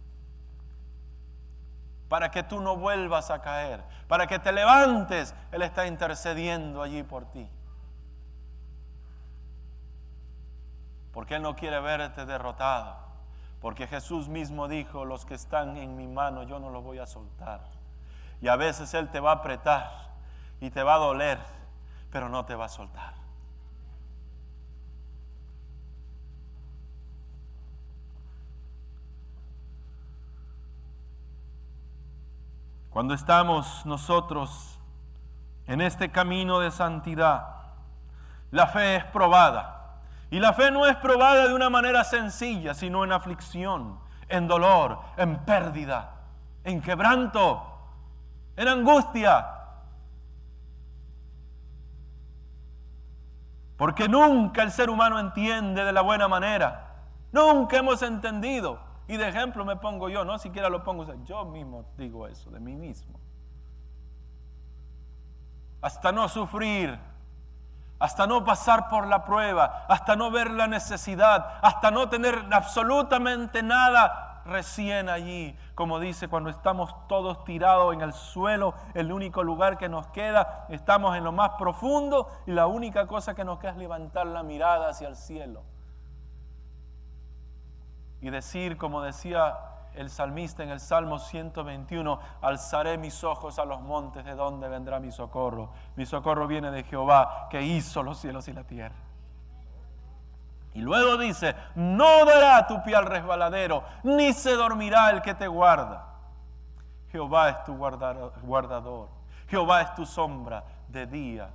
para que tú no vuelvas a caer, para que te levantes. Él está intercediendo allí por ti, porque Él no quiere verte derrotado, porque Jesús mismo dijo: los que están en mi mano yo no los voy a soltar. Y a veces Él te va a apretar y te va a doler, pero no te va a soltar. Cuando estamos nosotros en este camino de santidad, la fe es probada. Y la fe no es probada de una manera sencilla, sino en aflicción, en dolor, en pérdida, en quebranto, en angustia. Porque nunca el ser humano entiende de la buena manera. Nunca hemos entendido. Y de ejemplo me pongo yo, no siquiera lo pongo, yo mismo digo eso de mí mismo. Hasta no sufrir, hasta no pasar por la prueba, hasta no ver la necesidad, hasta no tener absolutamente nada recién allí, como dice, cuando estamos todos tirados en el suelo, el único lugar que nos queda, estamos en lo más profundo y la única cosa que nos queda es levantar la mirada hacia el cielo. Y decir, como decía el salmista en el Salmo ciento veintiuno, alzaré mis ojos a los montes, ¿de dónde vendrá mi socorro? Mi socorro viene de Jehová, que hizo los cielos y la tierra. Y luego dice, no dará tu pie al resbaladero, ni se dormirá el que te guarda. Jehová es tu guardador, Jehová es tu sombra de día.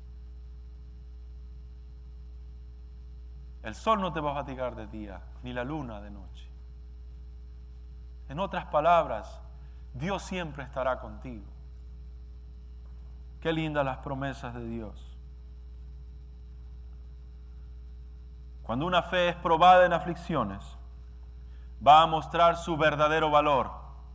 El sol no te va a fatigar de día, ni la luna de noche. En otras palabras, Dios siempre estará contigo. Qué lindas las promesas de Dios. Cuando una fe es probada en aflicciones, va a mostrar su verdadero valor.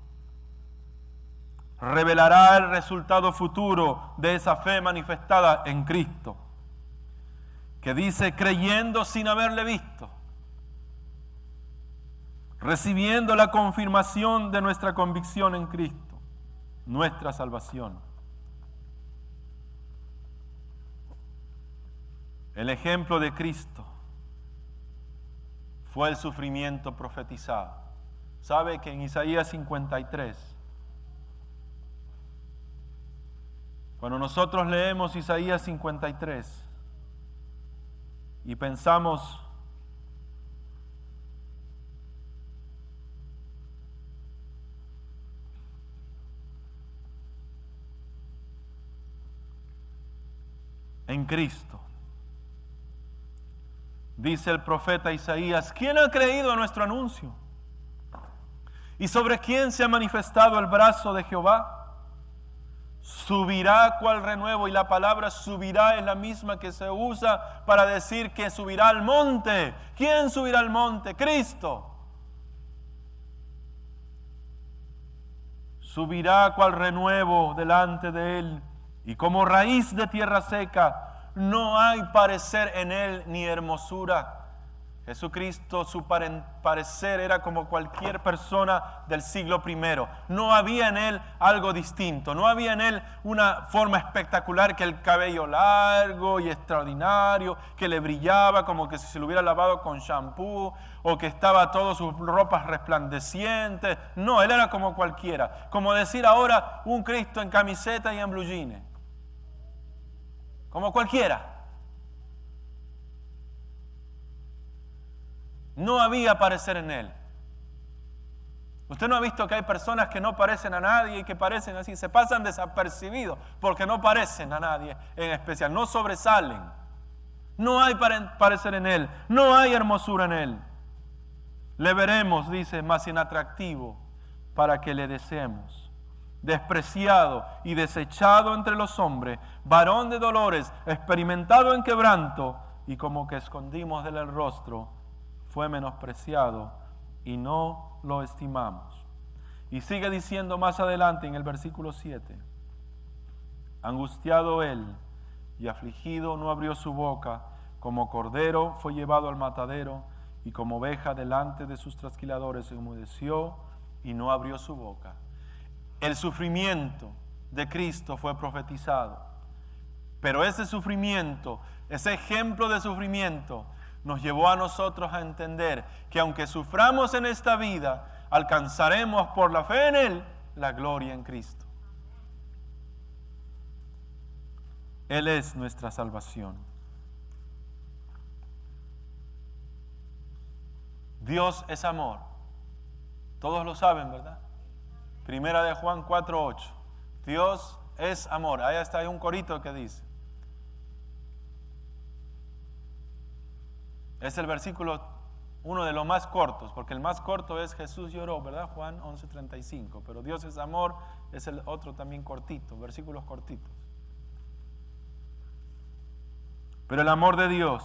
Revelará el resultado futuro de esa fe manifestada en Cristo, que dice creyendo sin haberle visto, recibiendo la confirmación de nuestra convicción en Cristo, nuestra salvación. El ejemplo de Cristo fue el sufrimiento profetizado. ¿Sabe que en Isaías cincuenta y tres, cuando nosotros leemos Isaías cincuenta y tres y pensamos en Cristo, dice el profeta Isaías, ¿quién ha creído a nuestro anuncio? ¿Y sobre quién se ha manifestado el brazo de Jehová? Subirá cual renuevo, y la palabra subirá es la misma que se usa para decir que subirá al monte. ¿Quién subirá al monte? Cristo. Subirá cual renuevo delante de él, y como raíz de tierra seca, no hay parecer en él ni hermosura. Jesucristo, su parecer era como cualquier persona del siglo primero. No había en él algo distinto, no había en él una forma espectacular, que el cabello largo y extraordinario, que le brillaba como que si se lo hubiera lavado con shampoo, o que estaba todas sus ropas resplandecientes. No, él era como cualquiera. Como decir ahora un Cristo en camiseta y en blue jeans. Como cualquiera. No había parecer en él. Usted no ha visto que hay personas que no parecen a nadie y que parecen así, se pasan desapercibidos porque no parecen a nadie en especial, no sobresalen. No hay parecer en él, no hay hermosura en él. Le veremos, dice, más inatractivo para que le deseemos. Despreciado y desechado entre los hombres, varón de dolores, experimentado en quebranto, y como que escondimos de él el rostro, fue menospreciado y no lo estimamos. Y sigue diciendo más adelante en el versículo siete, angustiado él y afligido no abrió su boca, como cordero fue llevado al matadero, y como oveja delante de sus trasquiladores se enmudeció y no abrió su boca. El sufrimiento de Cristo fue profetizado, pero ese sufrimiento, ese ejemplo de sufrimiento, nos llevó a nosotros a entender que aunque suframos en esta vida, alcanzaremos por la fe en Él la gloria en Cristo. Él es nuestra salvación. Dios es amor. Todos lo saben, ¿verdad? Primera de Juan cuatro ocho. Dios es amor. Ahí está, hay un corito que dice. Es el versículo, uno de los más cortos, porque el más corto es Jesús lloró, ¿verdad? Juan once treinta y cinco. Pero Dios es amor, es el otro también cortito, versículos cortitos. Pero el amor de Dios,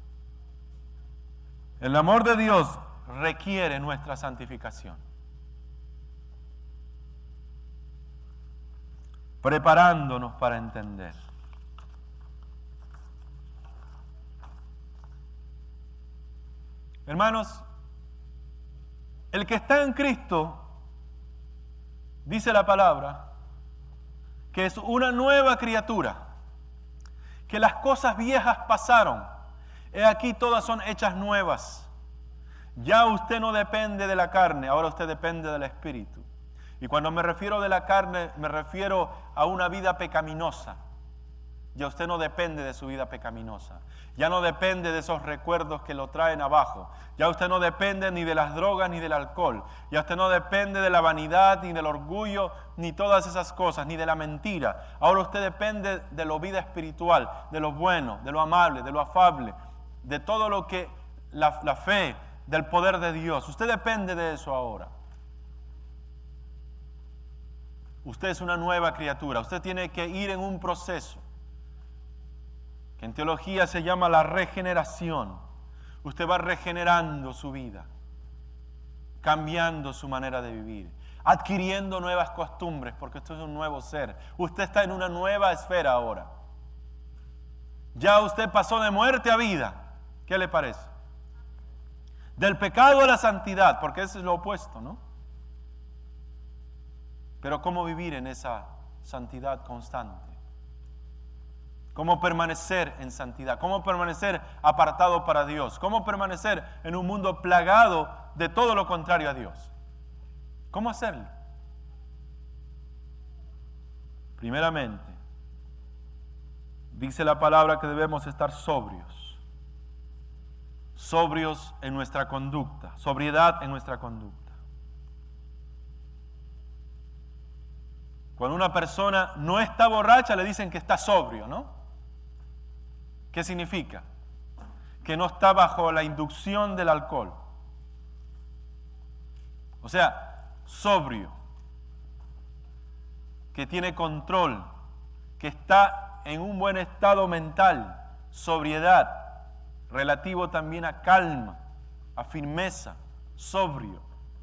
el amor de Dios requiere nuestra santificación. Preparándonos para entender. Hermanos, El que está en Cristo, dice la palabra, que es una nueva criatura, que las cosas viejas pasaron, he aquí todas son hechas nuevas. Ya usted no depende de la carne, ahora usted depende del Espíritu. Y cuando me refiero de la carne, me refiero a una vida pecaminosa. Ya usted no depende de su vida pecaminosa. Ya no depende de esos recuerdos que lo traen abajo. Ya usted no depende ni de las drogas ni del alcohol. Ya usted no depende de la vanidad ni del orgullo ni todas esas cosas, ni de la mentira. Ahora usted depende de la vida espiritual, de lo bueno, de lo amable, de lo afable, de todo lo que la, la fe, del poder de Dios. Usted depende de eso ahora. Usted es una nueva criatura. Usted tiene que ir en un proceso que en teología se llama la regeneración. Usted va regenerando su vida, cambiando su manera de vivir, adquiriendo nuevas costumbres, porque usted es un nuevo ser. Usted está en una nueva esfera ahora. Ya usted pasó de muerte a vida. ¿Qué le parece? Del pecado a la santidad, porque eso es lo opuesto, ¿no? Pero ¿cómo vivir en esa santidad constante? ¿Cómo permanecer en santidad? ¿Cómo permanecer apartado para Dios? ¿Cómo permanecer en un mundo plagado de todo lo contrario a Dios? ¿Cómo hacerlo? Primeramente, dice la palabra que debemos estar sobrios. Sobrios en nuestra conducta. Sobriedad en nuestra conducta. Cuando una persona no está borracha, le dicen que está sobrio, ¿no? ¿Qué significa? Que no está bajo la inducción del alcohol. O sea, sobrio, que tiene control, que está en un buen estado mental, sobriedad, relativo también a calma, a firmeza, sobrio.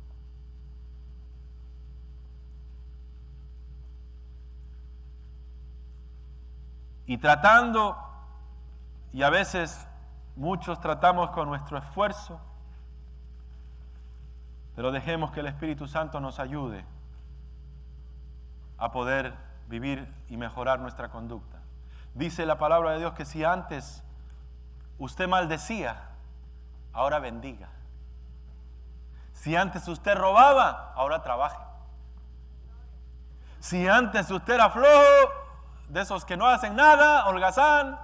Y tratando, y a veces muchos tratamos con nuestro esfuerzo, pero dejemos que el Espíritu Santo nos ayude a poder vivir y mejorar nuestra conducta. Dice la palabra de Dios que si antes usted maldecía, ahora bendiga. Si antes usted robaba, ahora trabaje. Si antes usted era flojo, de esos que no hacen nada, holgazán,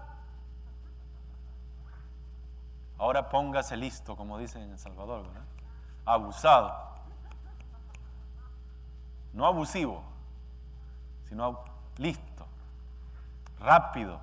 ahora póngase listo, como dicen en El Salvador, ¿verdad? Abusado. No abusivo, sino listo, rápido.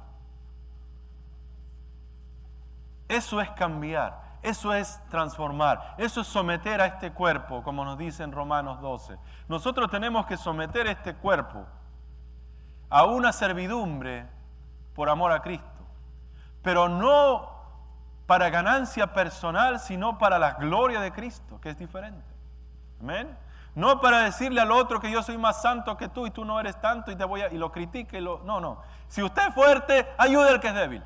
Eso es cambiar, eso es transformar, eso es someter a este cuerpo, como nos dice en Romanos doce. Nosotros tenemos que someter este cuerpo a una servidumbre por amor a Cristo, pero no para ganancia personal, sino para la gloria de Cristo, que es diferente. Amén. No para decirle al otro que yo soy más santo que tú y tú no eres tanto y te voy a, y lo critique y lo, no, no. Si usted es fuerte, ayude al que es débil.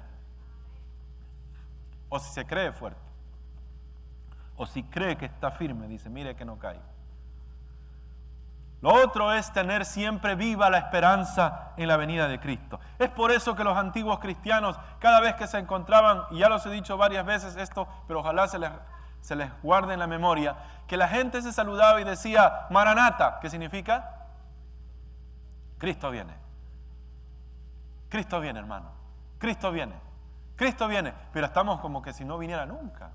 O si se cree fuerte. O si cree que está firme, dice, mire que no cae. Lo otro es tener siempre viva la esperanza en la venida de Cristo. Es por eso que los antiguos cristianos, cada vez que se encontraban, y ya los he dicho varias veces esto, pero ojalá se les, se les guarde en la memoria, que la gente se saludaba y decía, Maranata, ¿qué significa? Cristo viene. Cristo viene, hermano. Cristo viene. Cristo viene. Pero estamos como que si no viniera nunca.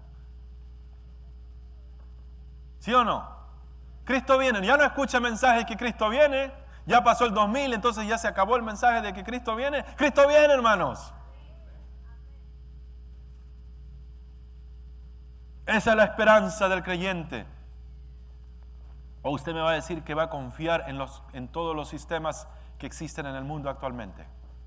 ¿Sí o no? Cristo viene, ya no escucha mensajes que Cristo viene, ya pasó el dos mil, entonces ya se acabó el mensaje de que Cristo viene. Cristo viene, hermanos. Esa es la esperanza del creyente. O usted me va a decir que va a confiar en, los, en todos los sistemas que existen en el mundo actualmente.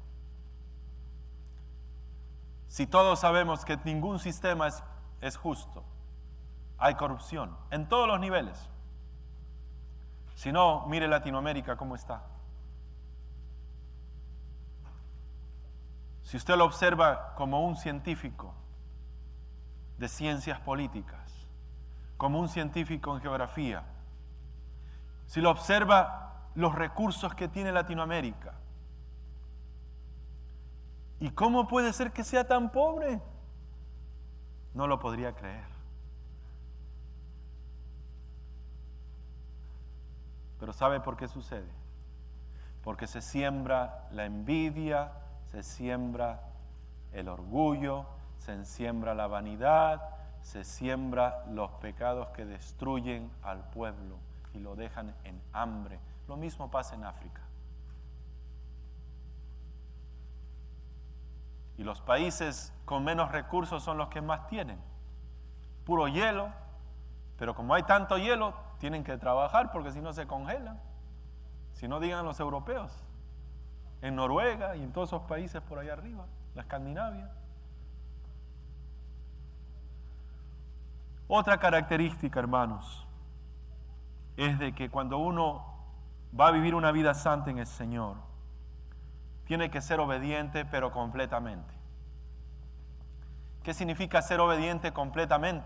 Si todos sabemos que ningún sistema es, es justo, hay corrupción en todos los niveles. Si no, mire Latinoamérica cómo está. Si usted lo observa como un científico de ciencias políticas, como un científico en geografía, si lo observa los recursos que tiene Latinoamérica, ¿y cómo puede ser que sea tan pobre? No lo podría creer. Pero ¿sabe por qué sucede? Porque se siembra la envidia, se siembra el orgullo, se siembra la vanidad, se siembra los pecados que destruyen al pueblo y lo dejan en hambre. Lo mismo pasa en África. Y los países con menos recursos son los que más tienen. Puro hielo, pero como hay tanto hielo, tienen que trabajar porque si no se congelan. Si no, digan los europeos. En Noruega y en todos esos países por allá arriba, la Escandinavia. Otra característica, hermanos, es de que cuando uno va a vivir una vida santa en el Señor, tiene que ser obediente, pero completamente. ¿Qué significa ser obediente completamente?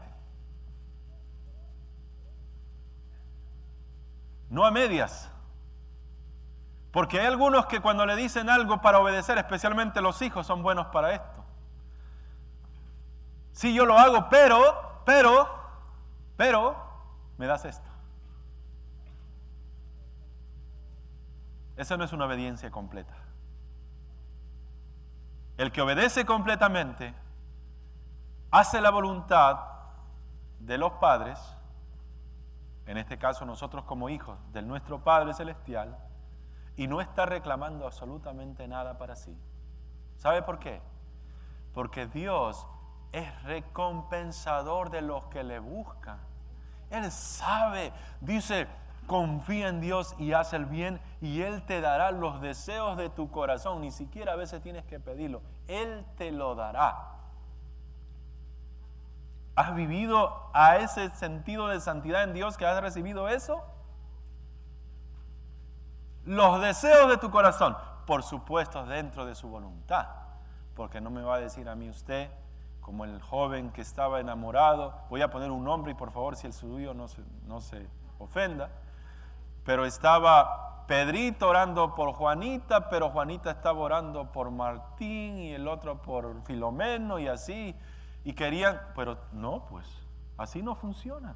No a medias. Porque hay algunos que cuando le dicen algo para obedecer, especialmente los hijos, son buenos para esto. Sí, yo lo hago, pero, pero, pero, me das esto. Eso no es una obediencia completa. El que obedece completamente hace la voluntad de los padres, en este caso nosotros como hijos de nuestro Padre Celestial, y no está reclamando absolutamente nada para sí. ¿Sabe por qué? Porque Dios es recompensador de los que le buscan. Él sabe, dice, confía en Dios y haz el bien y Él te dará los deseos de tu corazón. Ni siquiera a veces tienes que pedirlo. Él te lo dará. ¿Has vivido a ese sentido de santidad en Dios que has recibido eso? Los deseos de tu corazón, por supuesto dentro de su voluntad, porque no me va a decir a mí usted, como el joven que estaba enamorado, voy a poner un nombre y por favor si el suyo no se, no se ofenda, pero estaba Pedrito orando por Juanita, pero Juanita estaba orando por Martín y el otro por Filomeno y así, y querían, pero no, pues así no funciona.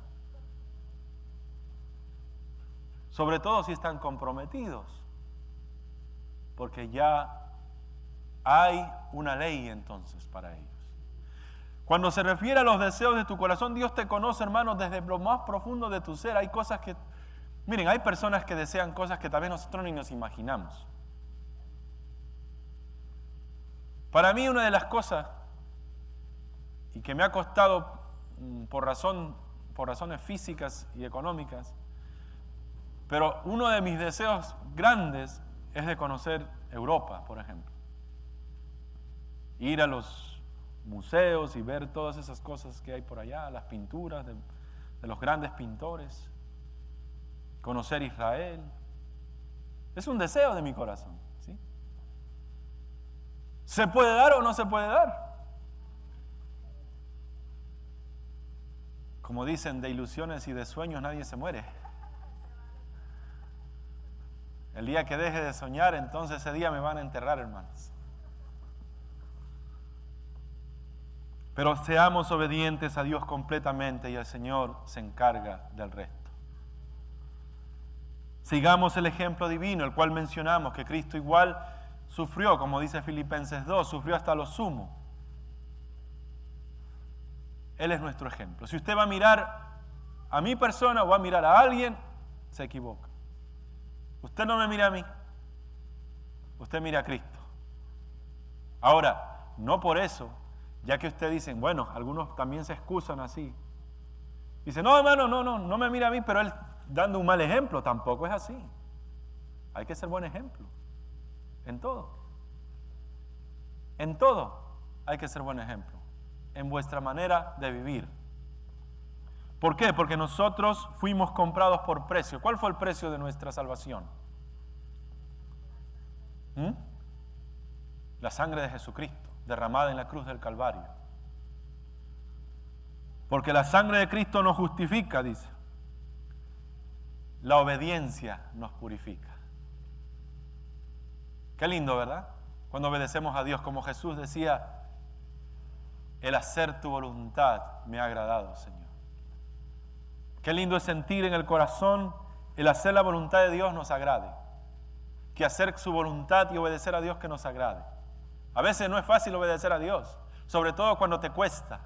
Sobre todo si están comprometidos, porque ya hay una ley entonces para ellos. Cuando se refiere a los deseos de tu corazón, Dios te conoce, hermanos, desde lo más profundo de tu ser. Hay cosas que, miren, hay personas que desean cosas que tal vez nosotros ni nos imaginamos. Para mí una de las cosas, y que me ha costado por, razón, por razones físicas y económicas, pero uno de mis deseos grandes es de conocer Europa, por ejemplo. Ir a los museos y ver todas esas cosas que hay por allá, las pinturas de, de los grandes pintores. Conocer Israel. Es un deseo de mi corazón, ¿sí? ¿Se puede dar o no se puede dar? Como dicen, de ilusiones y de sueños nadie se muere. El día que deje de soñar, entonces ese día me van a enterrar, hermanos. Pero seamos obedientes a Dios completamente y el Señor se encarga del resto. Sigamos el ejemplo divino, el cual mencionamos, que Cristo igual sufrió, como dice Filipenses dos, sufrió hasta lo sumo. Él es nuestro ejemplo. Si usted va a mirar a mi persona o va a mirar a alguien, se equivoca. Usted no me mira a mí, usted mira a Cristo. Ahora, no por eso, ya que ustedes dicen, bueno, algunos también se excusan así. Dicen, no hermano, no, no, no me mira a mí, pero él dando un mal ejemplo, tampoco es así. Hay que ser buen ejemplo, en todo. En todo hay que ser buen ejemplo, en vuestra manera de vivir. ¿Por qué? Porque nosotros fuimos comprados por precio. ¿Cuál fue el precio de nuestra salvación? ¿Mm? La sangre de Jesucristo, derramada en la cruz del Calvario. Porque la sangre de Cristo nos justifica, dice. La obediencia nos purifica. Qué lindo, ¿verdad? Cuando obedecemos a Dios, como Jesús decía, el hacer tu voluntad me ha agradado, Señor. Qué lindo es sentir en el corazón el hacer la voluntad de Dios nos agrade. Que hacer su voluntad y obedecer a Dios que nos agrade. A veces no es fácil obedecer a Dios, sobre todo cuando te cuesta.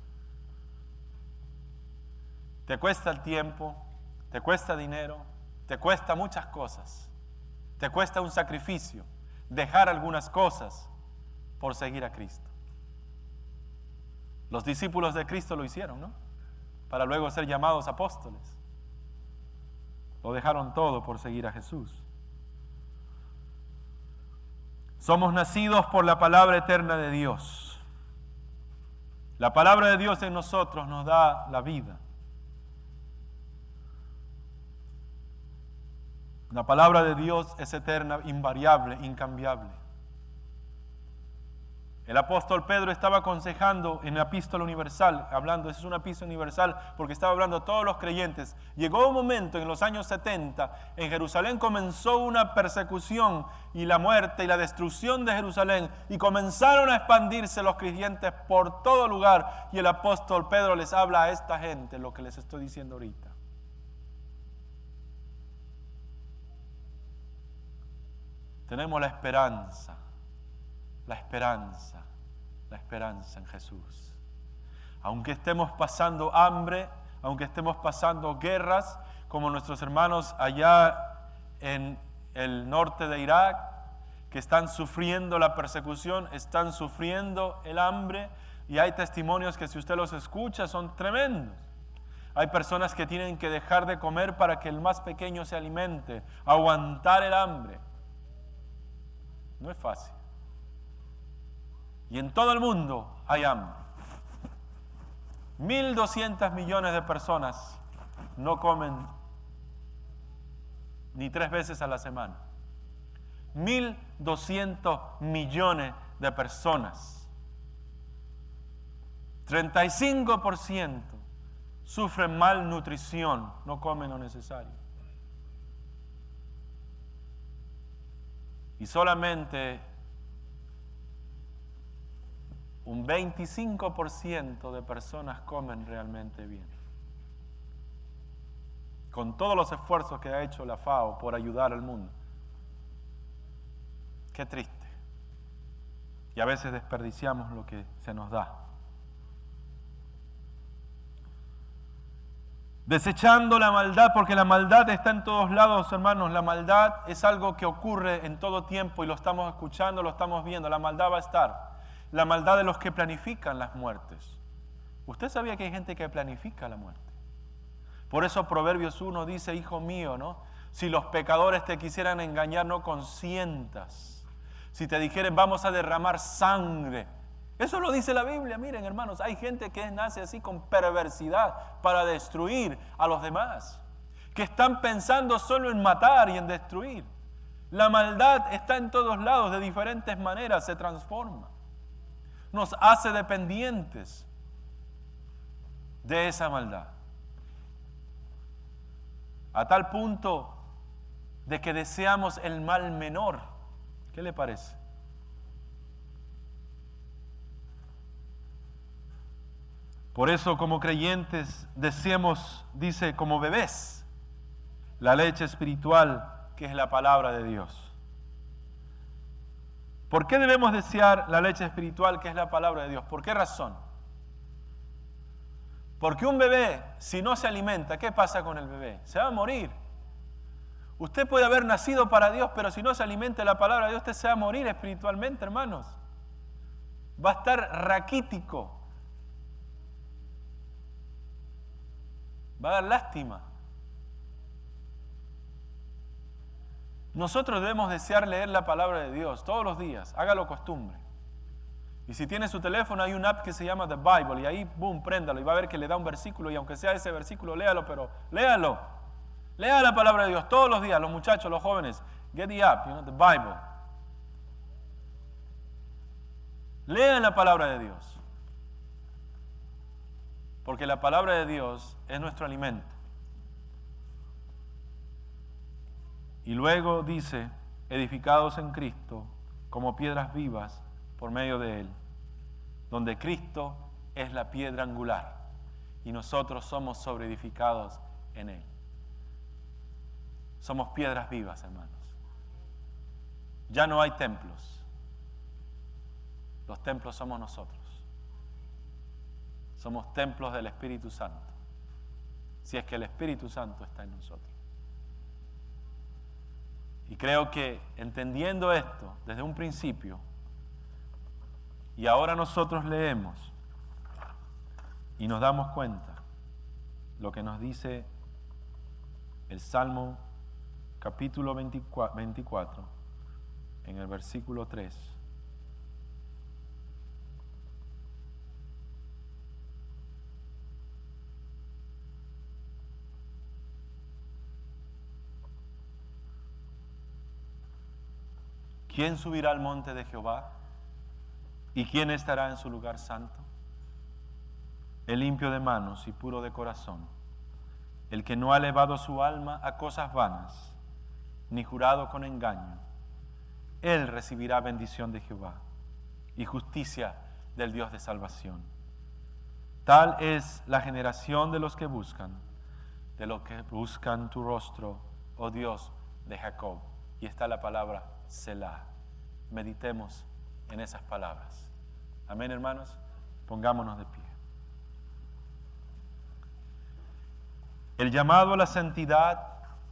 Te cuesta el tiempo, te cuesta dinero, te cuesta muchas cosas. Te cuesta un sacrificio, dejar algunas cosas por seguir a Cristo. Los discípulos de Cristo lo hicieron, ¿no? Para luego ser llamados apóstoles. Lo dejaron todo por seguir a Jesús. Somos nacidos por la palabra eterna de Dios. La palabra de Dios en nosotros nos da la vida. La palabra de Dios es eterna, invariable, incambiable. El apóstol Pedro estaba aconsejando en la epístola universal, hablando, esa es una epístola universal, porque estaba hablando a todos los creyentes. Llegó un momento en los años setenta, en Jerusalén comenzó una persecución y la muerte y la destrucción de Jerusalén, y comenzaron a expandirse los creyentes por todo lugar, y el apóstol Pedro les habla a esta gente lo que les estoy diciendo ahorita. Tenemos la esperanza, la esperanza, la esperanza en Jesús. Aunque estemos pasando hambre, aunque estemos pasando guerras, como nuestros hermanos allá en el norte de Irak, que están sufriendo la persecución, están sufriendo el hambre, y hay testimonios que si usted los escucha son tremendos. Hay personas que tienen que dejar de comer para que el más pequeño se alimente, aguantar el hambre. No es fácil. Y en todo el mundo hay hambre. mil doscientos millones de personas no comen ni tres veces a la semana. mil doscientos millones de personas. treinta y cinco por ciento sufren malnutrición, no comen lo necesario. Y solamente un veinticinco por ciento de personas comen realmente bien. Con todos los esfuerzos que ha hecho la FAO por ayudar al mundo. Qué triste. Y a veces desperdiciamos lo que se nos da. Desechando la maldad, porque la maldad está en todos lados, hermanos. La maldad es algo que ocurre en todo tiempo y lo estamos escuchando, lo estamos viendo. La maldad va a estar. La maldad de los que planifican las muertes. ¿Usted sabía que hay gente que planifica la muerte? Por eso Proverbios uno dice, hijo mío, ¿no? Si los pecadores te quisieran engañar, no consientas. Si te dijeren, vamos a derramar sangre. Eso lo dice la Biblia. Miren, hermanos, hay gente que nace así con perversidad para destruir a los demás, que están pensando solo en matar y en destruir. La maldad está en todos lados, de diferentes maneras se transforma. Nos hace dependientes de esa maldad. A tal punto de que deseamos el mal menor. ¿Qué le parece? Por eso, como creyentes, deseamos, dice, como bebés, la leche espiritual, que es la palabra de Dios. ¿Por qué debemos desear la leche espiritual, que es la palabra de Dios? ¿Por qué razón? Porque un bebé, si no se alimenta, ¿qué pasa con el bebé? Se va a morir. Usted puede haber nacido para Dios, pero si no se alimenta de la palabra de Dios, usted se va a morir espiritualmente, hermanos. Va a estar raquítico. Va a dar lástima. Nosotros debemos desear leer la palabra de Dios todos los días. Hágalo costumbre. Y si tiene su teléfono, hay una app que se llama The Bible. Y ahí, boom, préndalo. Y va a ver que le da un versículo. Y aunque sea ese versículo, léalo, pero léalo. Lea la palabra de Dios todos los días. Los muchachos, los jóvenes. Get the app, you know, the Bible. Lean la palabra de Dios. Porque la palabra de Dios es nuestro alimento. Y luego dice, edificados en Cristo como piedras vivas por medio de Él, donde Cristo es la piedra angular y nosotros somos sobreedificados en Él. Somos piedras vivas, hermanos. Ya no hay templos. Los templos somos nosotros. Somos templos del Espíritu Santo, si es que el Espíritu Santo está en nosotros. Y creo que entendiendo esto desde un principio, y ahora nosotros leemos y nos damos cuenta lo que nos dice el Salmo capítulo veinticuatro en el versículo tres. ¿Quién subirá al monte de Jehová? ¿Y quién estará en su lugar santo? El limpio de manos y puro de corazón, el que no ha elevado su alma a cosas vanas, ni jurado con engaño. Él recibirá bendición de Jehová y justicia del Dios de salvación. Tal es la generación de los que buscan, de los que buscan tu rostro, oh Dios de Jacob. Y está la palabra Selah. Meditemos en esas palabras. Amén, hermanos. Pongámonos de pie. El llamado a la santidad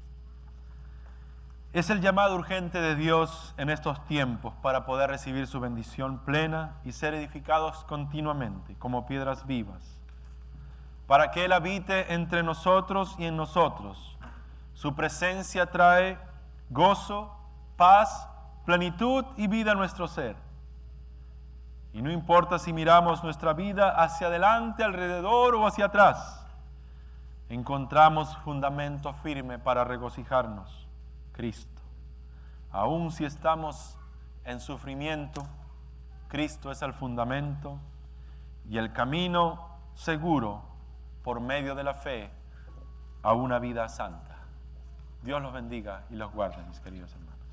es el llamado urgente de Dios en estos tiempos para poder recibir su bendición plena y ser edificados continuamente como piedras vivas, para que Él habite entre nosotros y en nosotros. Su presencia trae gozo, paz, plenitud y vida a nuestro ser. Y no importa si miramos nuestra vida hacia adelante, alrededor o hacia atrás, encontramos fundamento firme para regocijarnos, Cristo. Aun si estamos en sufrimiento, Cristo es el fundamento y el camino seguro por medio de la fe a una vida santa. Dios los bendiga y los guarde, mis queridos hermanos.